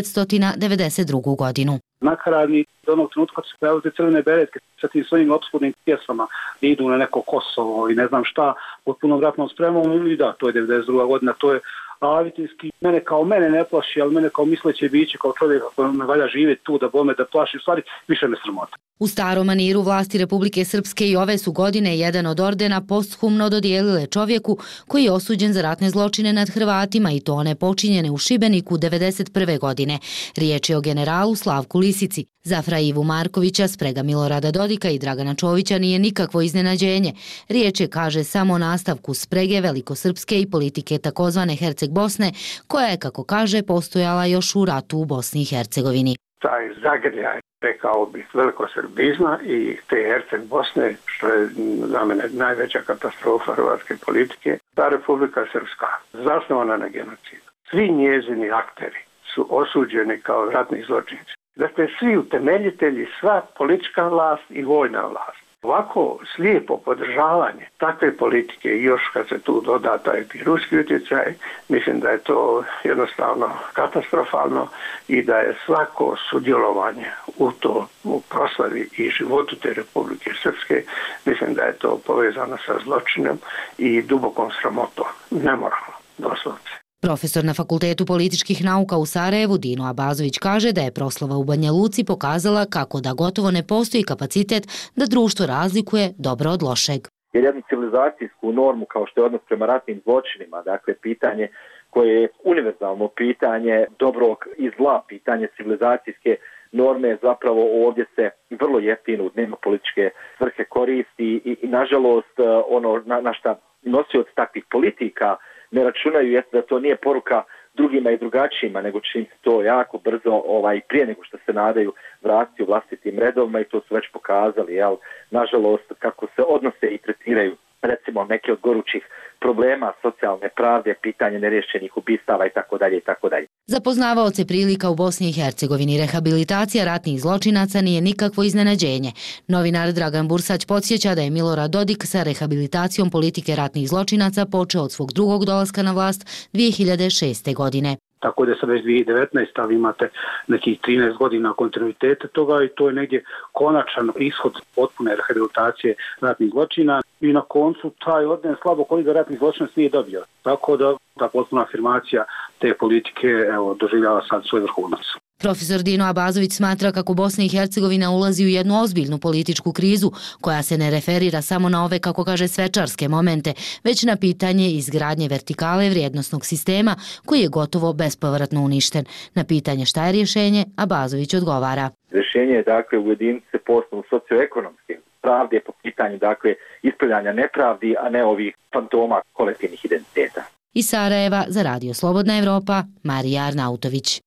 1992. godinu. Nakaradni do onog trenutka kad su pojavili te crvene beretke sa tim svojim opskurnim pjesmama, idu na neko Kosovo i ne znam šta, pod punom ratnom spremom, i da, to je 92. godina, to je avitinski, mene ne plaši, ali mene kao misleće biće, kao čovjeka koji me valja živjeti tu, da bome da plaši, u stvari više me sramota. U starom maniru vlasti Republike Srpske i ove su godine jedan od ordena posthumno dodijelile čovjeku koji je osuđen za ratne zločine nad Hrvatima i to one počinjene u Šibeniku 1991. godine. Riječ je o generalu Slavku Lisici. Za Fra Ivu Markovića, sprega Milorada Dodika i Dragana Čovića nije nikakvo iznenađenje. Riječ je, kaže, samo o nastavku sprege velikosrpske i politike takozvane Herceg Bosne, koja je, kako kaže, postojala još u ratu u Bosni i Hercegovini. Taj zagrljaj, rekao bih, velikosrbizma i te Herceg Bosne, što je za mene najveća katastrofa hrvatske politike, ta Republika Srpska, zasnovana na genocidu. Svi njezini akteri su osuđeni kao ratni zločinci. Dakle, svi utemeljitelji, sva politička vlast i vojna vlast. Ovako slijepo podržavanje takve politike i još kad se tu doda taj ruski utjecaj, mislim da je to jednostavno katastrofalno i da je svako sudjelovanje u proslavi i životu te Republike Srpske, mislim da je to povezano sa zločinom i dubokom sramotom, nemoralno, doslovce. Profesor na Fakultetu političkih nauka u Sarajevu Dino Abazović kaže da je proslava u Banja Luci pokazala kako da gotovo ne postoji kapacitet da društvo razlikuje dobro od lošeg. Jer jednu civilizacijsku normu kao što je odnos prema ratnim zločinima, dakle pitanje koje je univerzalno pitanje dobrog i zla, pitanje civilizacijske norme, zapravo ovdje se vrlo jeftino u dnevno političke svrhe koristi i nažalost ono na šta nosioci takvih politika ne računaju jeste da to nije poruka drugima i drugačijima, nego će im se to jako brzo prije nego što se nadaju vratiti u vlastitim redovima i to su već pokazali, nažalost kako se odnose i tretiraju recimo neke od gorućih problema socijalne pravde, pitanje nerješenih ubistava itd. Za poznavaoce prilika u Bosni i Hercegovini rehabilitacija ratnih zločinaca nije nikakvo iznenađenje. Novinar Dragan Bursać podsjeća da je Milorad Dodik sa rehabilitacijom politike ratnih zločinaca počeo od svog drugog dolaska na vlast 2006. godine. Tako da sad već 2019, ali imate nekih 13 godina kontinuiteta toga i to je negdje konačan ishod potpune rehabilitacije ratnih zločina i na koncu taj orden slabo koji ga ratnih zločinac nije dobio. Tako da ta potpuna afirmacija te politike doživljava sad svoj vrhunac. Profesor Dino Abazović smatra kako Bosna i Hercegovina ulazi u jednu ozbiljnu političku krizu koja se ne referira samo na ove, kako kaže, svečarske momente, već na pitanje izgradnje vertikale vrijednosnog sistema koji je gotovo bespovratno uništen. Na pitanje šta je rješenje, Abazović odgovara. Rješenje je ujediniti se po osnovu socioekonomske pravde po pitanju ispravljanja nepravdi, a ne ovih fantoma kolektivnih identiteta. Iz Sarajeva za Radio Slobodna Evropa, Marija Arnautović.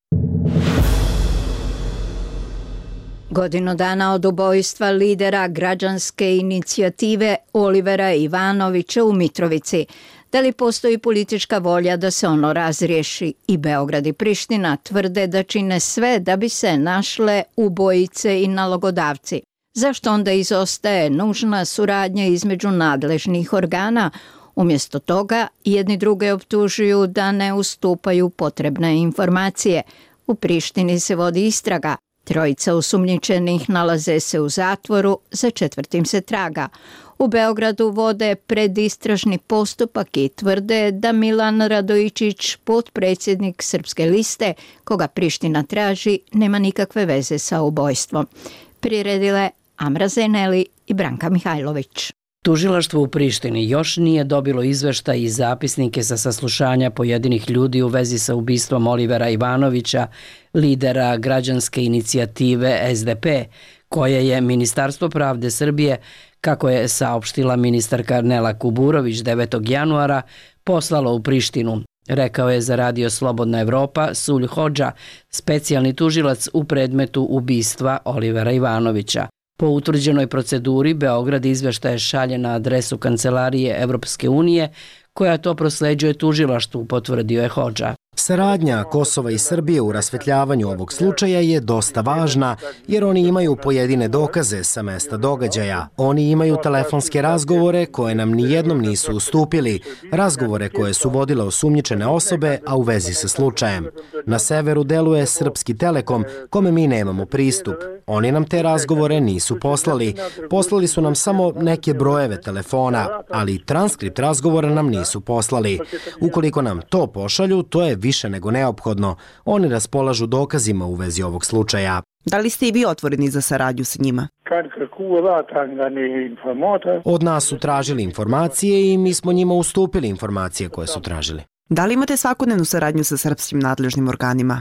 Godinu dana od ubojstva lidera građanske inicijative Olivera Ivanovića u Mitrovici. Da li postoji politička volja da se ono razriješi? I Beograd i Priština tvrde da čine sve da bi se našle ubojice i nalogodavci. Zašto onda izostaje nužna suradnja između nadležnih organa? Umjesto toga, jedni druge optužuju da ne ustupaju potrebne informacije. U Prištini se vodi istraga. Trojica osumnjičenih nalaze se u zatvoru, za četvrtim se traga. U Beogradu vode predistražni postupak i tvrde da Milan Radojičić, potpredsjednik Srpske liste, koga Priština traži, nema nikakve veze sa ubojstvom. Priredile Amra Zeneli i Branka Mihajlović. Tužilaštvo u Prištini još nije dobilo izveštaj i zapisnike sa saslušanja pojedinih ljudi u vezi sa ubistvom Olivera Ivanovića, lidera građanske inicijative SDP, koje je Ministarstvo pravde Srbije, kako je saopštila ministarka Nela Kuburović 9. januara, poslalo u Prištinu. Rekao je za Radio Slobodna Evropa Sulj Hodža, specijalni tužilac u predmetu ubistva Olivera Ivanovića. Po utvrđenoj proceduri, Beograd izveštaje šalje na adresu Kancelarije Evropske unije, koja to prosleđuje tužilaštvu, potvrdio je Hodža. Saradnja Kosova i Srbije u rasvetljavanju ovog slučaja je dosta važna, jer oni imaju pojedine dokaze sa mesta događaja. Oni imaju telefonske razgovore koje nam nijednom nisu ustupili, razgovore koje su vodile osumnjičene osobe, a u vezi sa slučajem. Na severu deluje Srpski Telekom, kome mi nemamo pristup. Oni nam te razgovore nisu poslali. Poslali su nam samo neke brojeve telefona, ali transkript razgovora nam nisu poslali. Ukoliko nam to pošalju, to je više nego neophodno. Oni raspolažu dokazima u vezi ovog slučaja. Da li ste i vi otvoreni za saradnju s njima? Od nas su tražili informacije i mi smo njima ustupili informacije koje su tražili. Da li imate svakodnevnu saradnju sa srpskim nadležnim organima?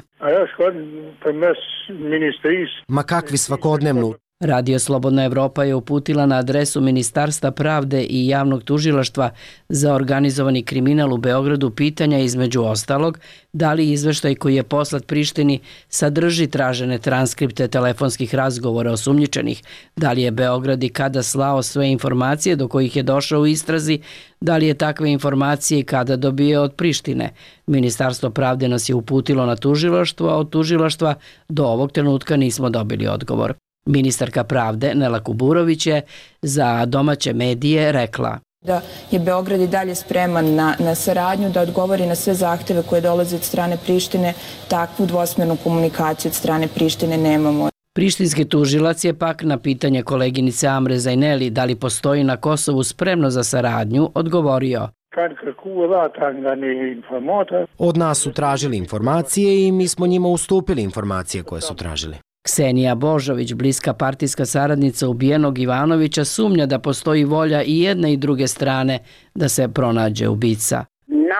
Ma kakvi svakodnevnu? Radio Slobodna Evropa je uputila na adresu Ministarstva pravde i javnog tužilaštva za organizovani kriminal u Beogradu pitanja između ostalog da li izveštaj koji je poslat Prištini sadrži tražene transkripte telefonskih razgovora osumnjičenih, da li je Beograd i kada slao sve informacije do kojih je došao u istrazi, da li je takve informacije i kada dobije od Prištine. Ministarstvo pravde nas je uputilo na tužilaštvo, a od tužilaštva do ovog trenutka nismo dobili odgovor. Ministarka pravde Nela Kuburović je za domaće medije rekla da je Beograd i dalje spreman na saradnju, da odgovori na sve zahteve koje dolaze od strane Prištine. Takvu dvosmjernu komunikaciju od strane Prištine nemamo. Prištinski tužilac je pak na pitanje koleginice Amre Zeneli da li postoji na Kosovu spremno za saradnju odgovorio. Od nas su tražili informacije i mi smo njima ustupili informacije koje su tražili. Ksenija Božović, bliska partijska saradnica ubijenog Ivanovića, sumnja da postoji volja i jedne i druge strane da se pronađe ubica. Na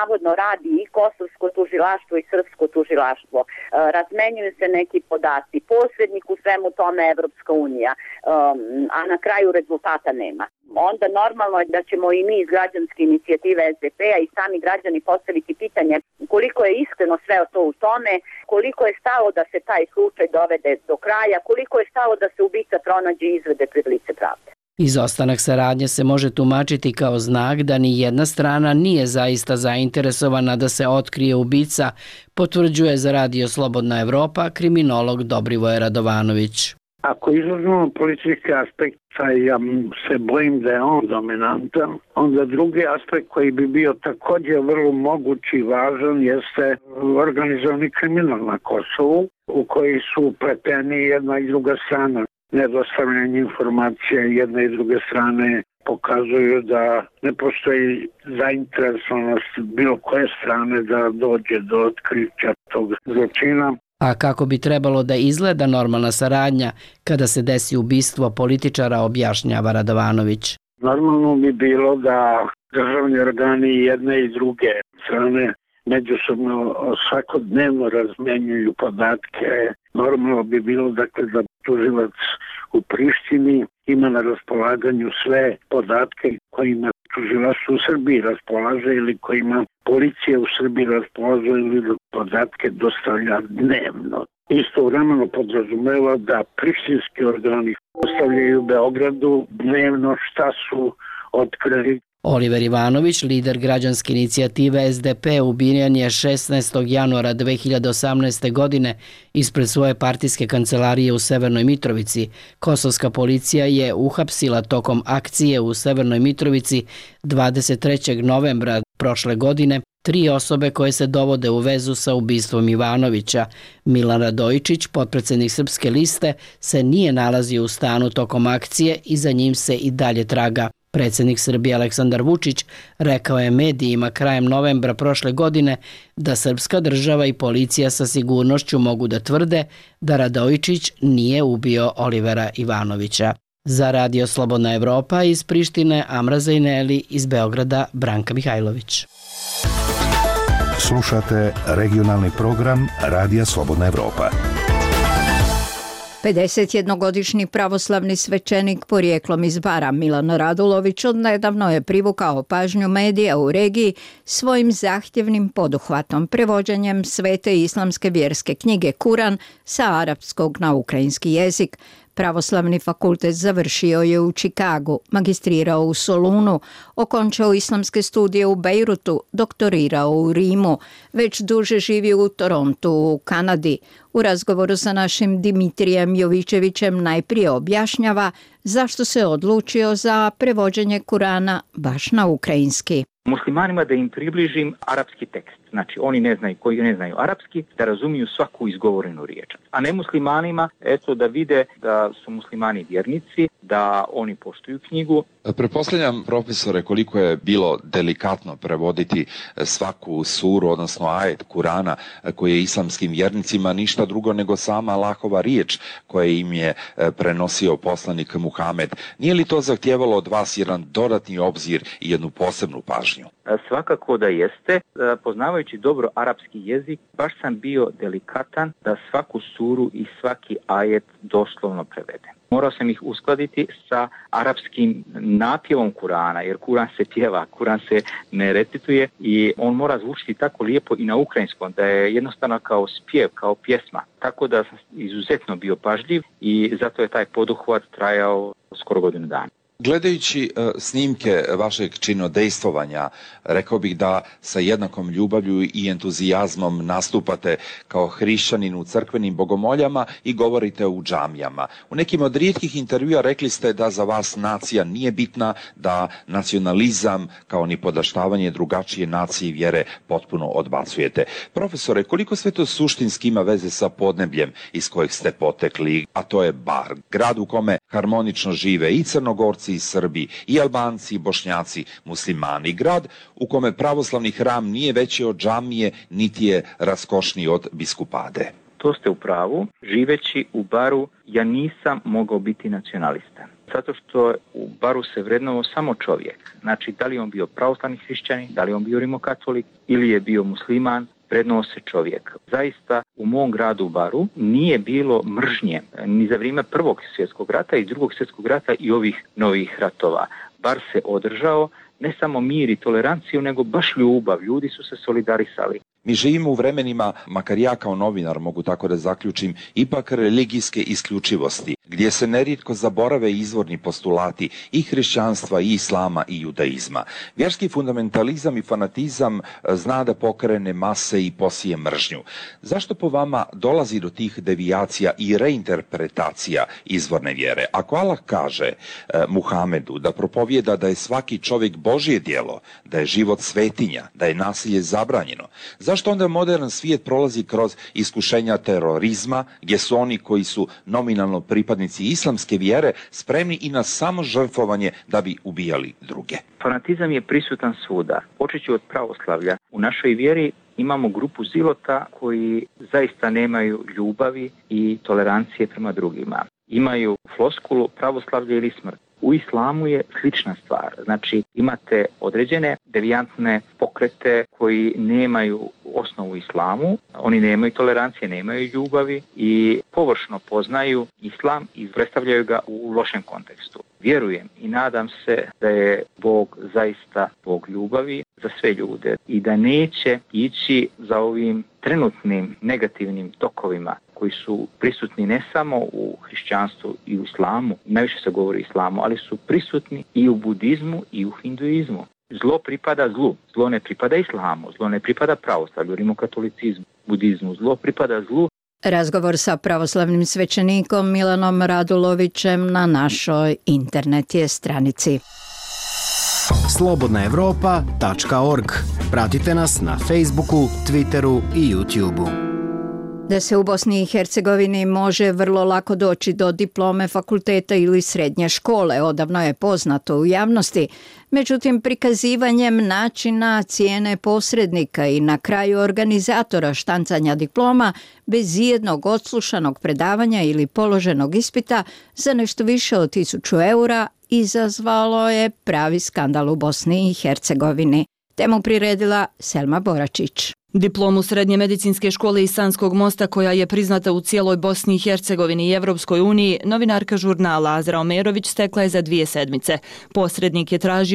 navodno radi i kosovsko tužilaštvo i srpsko tužilaštvo. Razmenjuju se neki podaci, posrednik u svemu tome Evropska unija, a na kraju rezultata nema. Onda normalno je da ćemo i mi iz građanske inicijative SDP-a i sami građani postaviti pitanje koliko je iskreno sve to u tome, koliko je stalo da se taj slučaj dovede do kraja, koliko je stalo da se ubica pronađe i izvede pred lice pravde. Izostanak saradnje se može tumačiti kao znak da ni jedna strana nije zaista zainteresovana da se otkrije ubica, potvrđuje za Radio Slobodna Evropa kriminolog Dobrivoje Radovanović. Ako izuzmemo politički aspekt, ja se bojim da je on dominantan, onda drugi aspekt koji bi bio također vrlo mogući i važan jeste organizovani kriminal na Kosovu, u koji su upleteni jedna i druga strana. Nedostavljanje informacija jedne i druge strane pokazuju da ne postoji zainteresovanost bilo koje strane da dođe do otkrića tog zločina. A kako bi trebalo da izgleda normalna saradnja kada se desi ubistvo političara, objašnjava Radovanović. Normalno bi bilo da državni organi jedne i druge strane međusobno svakodnevno razmenjuju podatke. Normalno bi bilo dakle da tužilac u Prištini ima na raspolaganju sve podatke kojima tužilaštvo u Srbiji raspolaže ili kojima policija u Srbiji raspolaže ili podatke dostavlja dnevno. Istovremeno podrazumeva da prištinski organi dostavljaju Beogradu dnevno šta su otkrili. Oliver Ivanović, lider građanske inicijative SDP, ubijen je 16. januara 2018. godine ispred svoje partijske kancelarije u Severnoj Mitrovici. Kosovska policija je uhapsila tokom akcije u Severnoj Mitrovici 23. novembra prošle godine 3 osobe koje se dovode u vezu sa ubistvom Ivanovića. Milan Radojičić, potpredsednik Srpske liste, se nije nalazio u stanu tokom akcije i za njim se i dalje traga. Predsjednik Srbije Aleksandar Vučić rekao je medijima krajem novembra prošle godine da srpska država i policija sa sigurnošću mogu da tvrde da Radojičić nije ubio Olivera Ivanovića. Za Radio Slobodna Evropa iz Prištine, Amra Zajneli, iz Beograda Branka Mihajlović. Slušate regionalni program Radija Slobodna Evropa. 51-godišnji pravoslavni svećenik porijeklom iz Bara Milan Radulović odnedavno je privukao pažnju medija u regiji svojim zahtjevnim poduhvatom, prevođenjem svete islamske vjerske knjige Kuran sa arapskog na ukrajinski jezik. Pravoslavni fakultet završio je u Čikagu, magistrirao u Solunu, okončao islamske studije u Bejrutu, doktorirao u Rimu, već duže živi u Torontu u Kanadi. U razgovoru sa našim Dimitrijem Jovičevićem najprije objašnjava zašto se odlučio za prevođenje Kurana baš na ukrajinski. Muslimanima da im približim arapski tekst. Znači oni koji ne znaju arapski, da razumiju svaku izgovorenu riječ. A ne muslimanima, da vide da su muslimani vjernici, da oni poštuju knjigu. Pretpostavljam, profesore, koliko je bilo delikatno prevoditi svaku suru, odnosno ajet Kurana koji je islamskim vjernicima ništa drugo nego sama Allahova riječ koje im je prenosio poslanik Muhamed. Nije li to zahtijevalo od vas jedan dodatni obzir i jednu posebnu pažnju? Svakako da jeste. Poznavajući dobro arapski jezik, baš sam bio delikatan da svaku suru i svaki ajet doslovno prevedem. Morao sam ih uskladiti sa arapskim napjevom Kurana, jer Kuran se pjeva, Kuran se ne recituje i on mora zvučiti tako lijepo i na ukrajinskom, da je jednostavno kao spjev, kao pjesma. Tako da sam izuzetno bio pažljiv i zato je taj poduhvat trajao skoro godinu dana. Gledajući snimke vašeg činodejstvovanja, rekao bih da sa jednakom ljubavlju i entuzijazmom nastupate kao hrišćanin u crkvenim bogomoljama i govorite u džamijama. U nekim od rijetkih intervjua rekli ste da za vas nacija nije bitna, da nacionalizam kao ni podaštavanje drugačije nacije i vjere potpuno odbacujete. Profesore, koliko sve to suštinski ima veze sa podnebljem iz kojeg ste potekli, a to je Bar, grad u kome harmonično žive i Crnogorci, i Srbi, i Albanci, i Bošnjaci, muslimani, grad u kome pravoslavni hram nije veći od džamije, niti je raskošniji od biskupade. To ste u pravu. Živeći u Baru, ja nisam mogao biti nacionalista. Zato što u baru se vrednovao samo čovjek. Znači, da li on bio pravoslavni hrišćanin, da li on bio rimokatolik ili je bio musliman, vrednovao se čovjek. Zaista u mom gradu Baru nije bilo mržnje ni za vrijeme Prvog svjetskog rata i Drugog svjetskog rata i ovih novih ratova. Bar se održao ne samo mir i toleranciju, nego baš ljubav. Ljudi su se solidarisali. Mi živimo u vremenima, makar ja kao novinar mogu tako da zaključim, ipak religijske isključivosti, gdje se nerijetko zaborave izvorni postulati i hrišćanstva, i islama, i judaizma. Vjerski fundamentalizam i fanatizam zna da pokrene mase i posije mržnju. Zašto po vama dolazi do tih devijacija i reinterpretacija izvorne vjere? Ako Allah kaže Muhamedu da propovijeda da je svaki čovjek Božje djelo, da je život svetinja, da je nasilje zabranjeno, zašto onda modern svijet prolazi kroz iskušenja terorizma, gdje su oni koji su nominalno pripadnici islamske vjere spremni i na samo žrtvovanje da bi ubijali druge? Fanatizam je prisutan svuda. Počet ću od pravoslavlja. U našoj vjeri imamo grupu zilota koji zaista nemaju ljubavi i tolerancije prema drugima. Imaju floskulu pravoslavlje ili smrt. U islamu je slična stvar. Znači, imate određene devijantne pokrete koji nemaju osnovu u islamu, oni nemaju tolerancije, nemaju ljubavi i površno poznaju islam i predstavljaju ga u lošem kontekstu. Vjerujem i nadam se da je Bog zaista Bog ljubavi za sve ljude i da neće ići za ovim trenutnim negativnim tokovima koji su prisutni ne samo u hrišćanstvu i u islamu, najviše se govori o islamu, ali su prisutni i u budizmu i u hinduizmu. Zlo pripada zlu, zlo ne pripada islamu, zlo ne pripada pravoslavlju, rimokatolicizmu, budizmu, zlo pripada zlu. Razgovor sa pravoslavnim svećenikom Milanom Radulovićem na našoj internet je stranici. Slobodnaevropa.org. Pratite nas na Facebooku, Twitteru i YouTubeu. Da se u Bosni i Hercegovini može vrlo lako doći do diplome fakulteta ili srednje škole, odavno je poznato u javnosti. Međutim, prikazivanjem načina, cijene posrednika i na kraju organizatora štancanja diploma bez ijednog odslušanog predavanja ili položenog ispita za nešto više od 1000 eura izazvalo je pravi skandal u Bosni i Hercegovini. Temu priredila Selma Boračić. Diplomu Srednje medicinske škole iz Sanskog Mosta, koja je priznata u cijeloj Bosni i Hercegovini i Evropskoj uniji, novinarka žurnala Azra Omerović stekla je za 2 sedmice. Posrednik je tražio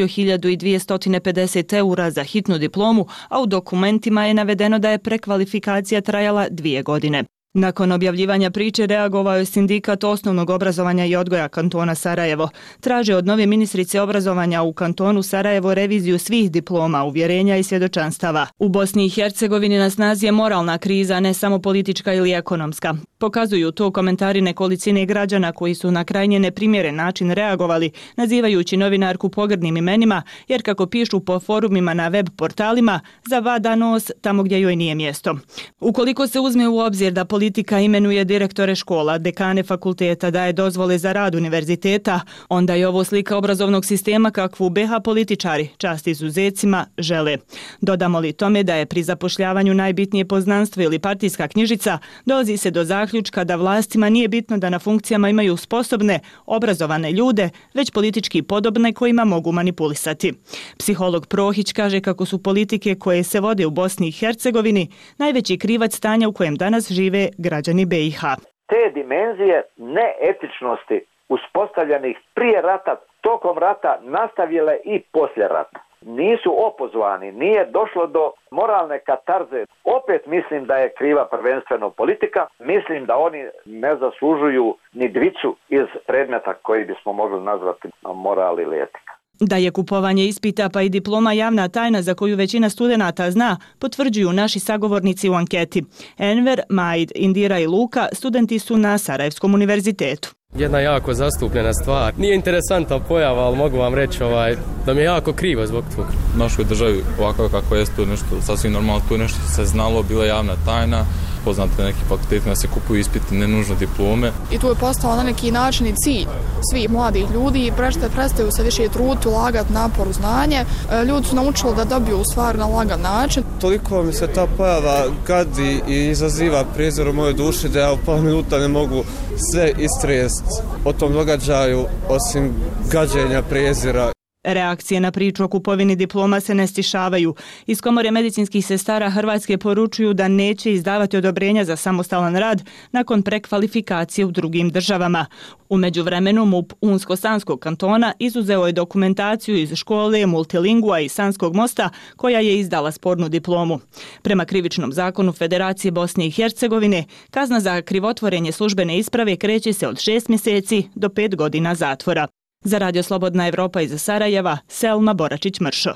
1250 eura za hitnu diplomu, a u dokumentima je navedeno da je prekvalifikacija trajala 2 godine. Nakon objavljivanja priče reagovao je sindikat osnovnog obrazovanja i odgoja kantona Sarajevo. Traže od nove ministrice obrazovanja u kantonu Sarajevo reviziju svih diploma, uvjerenja i svjedočanstava. U Bosni i Hercegovini na snazi je moralna kriza, ne samo politička ili ekonomska. Pokazuju to komentari nekolicine građana koji su na krajnje neprimjeren način reagovali, nazivajući novinarku pogrdnim imenima, jer kako pišu po forumima na web portalima, zavada nos tamo gdje joj nije mjesto. Ukoliko se uzme u obzir da politika imenuje direktore škola, dekane fakulteta, daje dozvole za rad univerziteta, onda je ovo slika obrazovnog sistema kakvu BiH političari, čast izuzecima, žele. Dodamo li tome da je pri zapošljavanju najbitnije poznanstvo ili partijska knjižica, dolazi se do zaključka da vlastima nije bitno da na funkcijama imaju sposobne, obrazovane ljude, već politički podobne kojima mogu manipulisati. Psiholog Prohić kaže kako su politike koje se vode u Bosni i Hercegovini najveći krivac stanja u kojem danas žive građani BiH. Te dimenzije neetičnosti uspostavljenih prije rata, tokom rata, nastavile i poslije rata. Nisu opozvani, nije došlo do moralne katarze. Opet mislim da je kriva prvenstveno politika. Mislim da oni ne zaslužuju ni dvicu iz predmeta koji bismo mogli nazvati moral ili etika. Da je kupovanje ispita pa i diploma javna tajna za koju većina studenata zna, potvrđuju naši sagovornici u anketi. Enver, Maid, Indira i Luka studenti su na Sarajevskom univerzitetu. Jedna jako zastupljena stvar. Nije interesantna pojava, ali mogu vam reći da mi je jako krivo zbog toga. U našoj državi ovako kako je tu nešto sasvim normalno, tu nešto se znalo, bila javna tajna. poznate neki fakulteti da se kupuju ispiti, ne nužno diplome. I tu je postao na neki način i cilj svih mladih ljudi i prestaju se više truditi, ulagati napor u znanje. Ljudi su naučili da dobiju stvar na lagan način. Toliko mi se ta pojava gadi i izaziva prijezor u mojoj duši da ja u pola minuta ne mogu sve istrest o tom događaju osim gađenja prijezira. Reakcije na priču o kupovini diploma se ne stišavaju. Iz Komore medicinskih sestara Hrvatske poručuju da neće izdavati odobrenja za samostalan rad nakon prekvalifikacije u drugim državama. U međuvremenu MUP Unsko-Sanskog kantona izuzeo je dokumentaciju iz škole Multilingua i Sanskog Mosta koja je izdala spornu diplomu. Prema krivičnom zakonu Federacije Bosne i Hercegovine, kazna za krivotvorenje službene isprave kreće se od 6 mjeseci do 5 godina zatvora. Za Radio Slobodna Evropa iz Sarajeva, Selma Boračić-Mršo.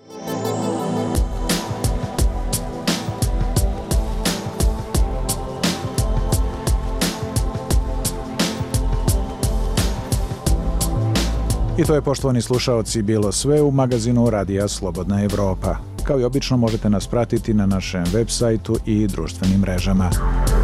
I to je, poštovani slušaoci, bilo sve u magazinu Radija Slobodna Evropa. Kao i obično možete nas pratiti na našem web sajtu i društvenim mrežama.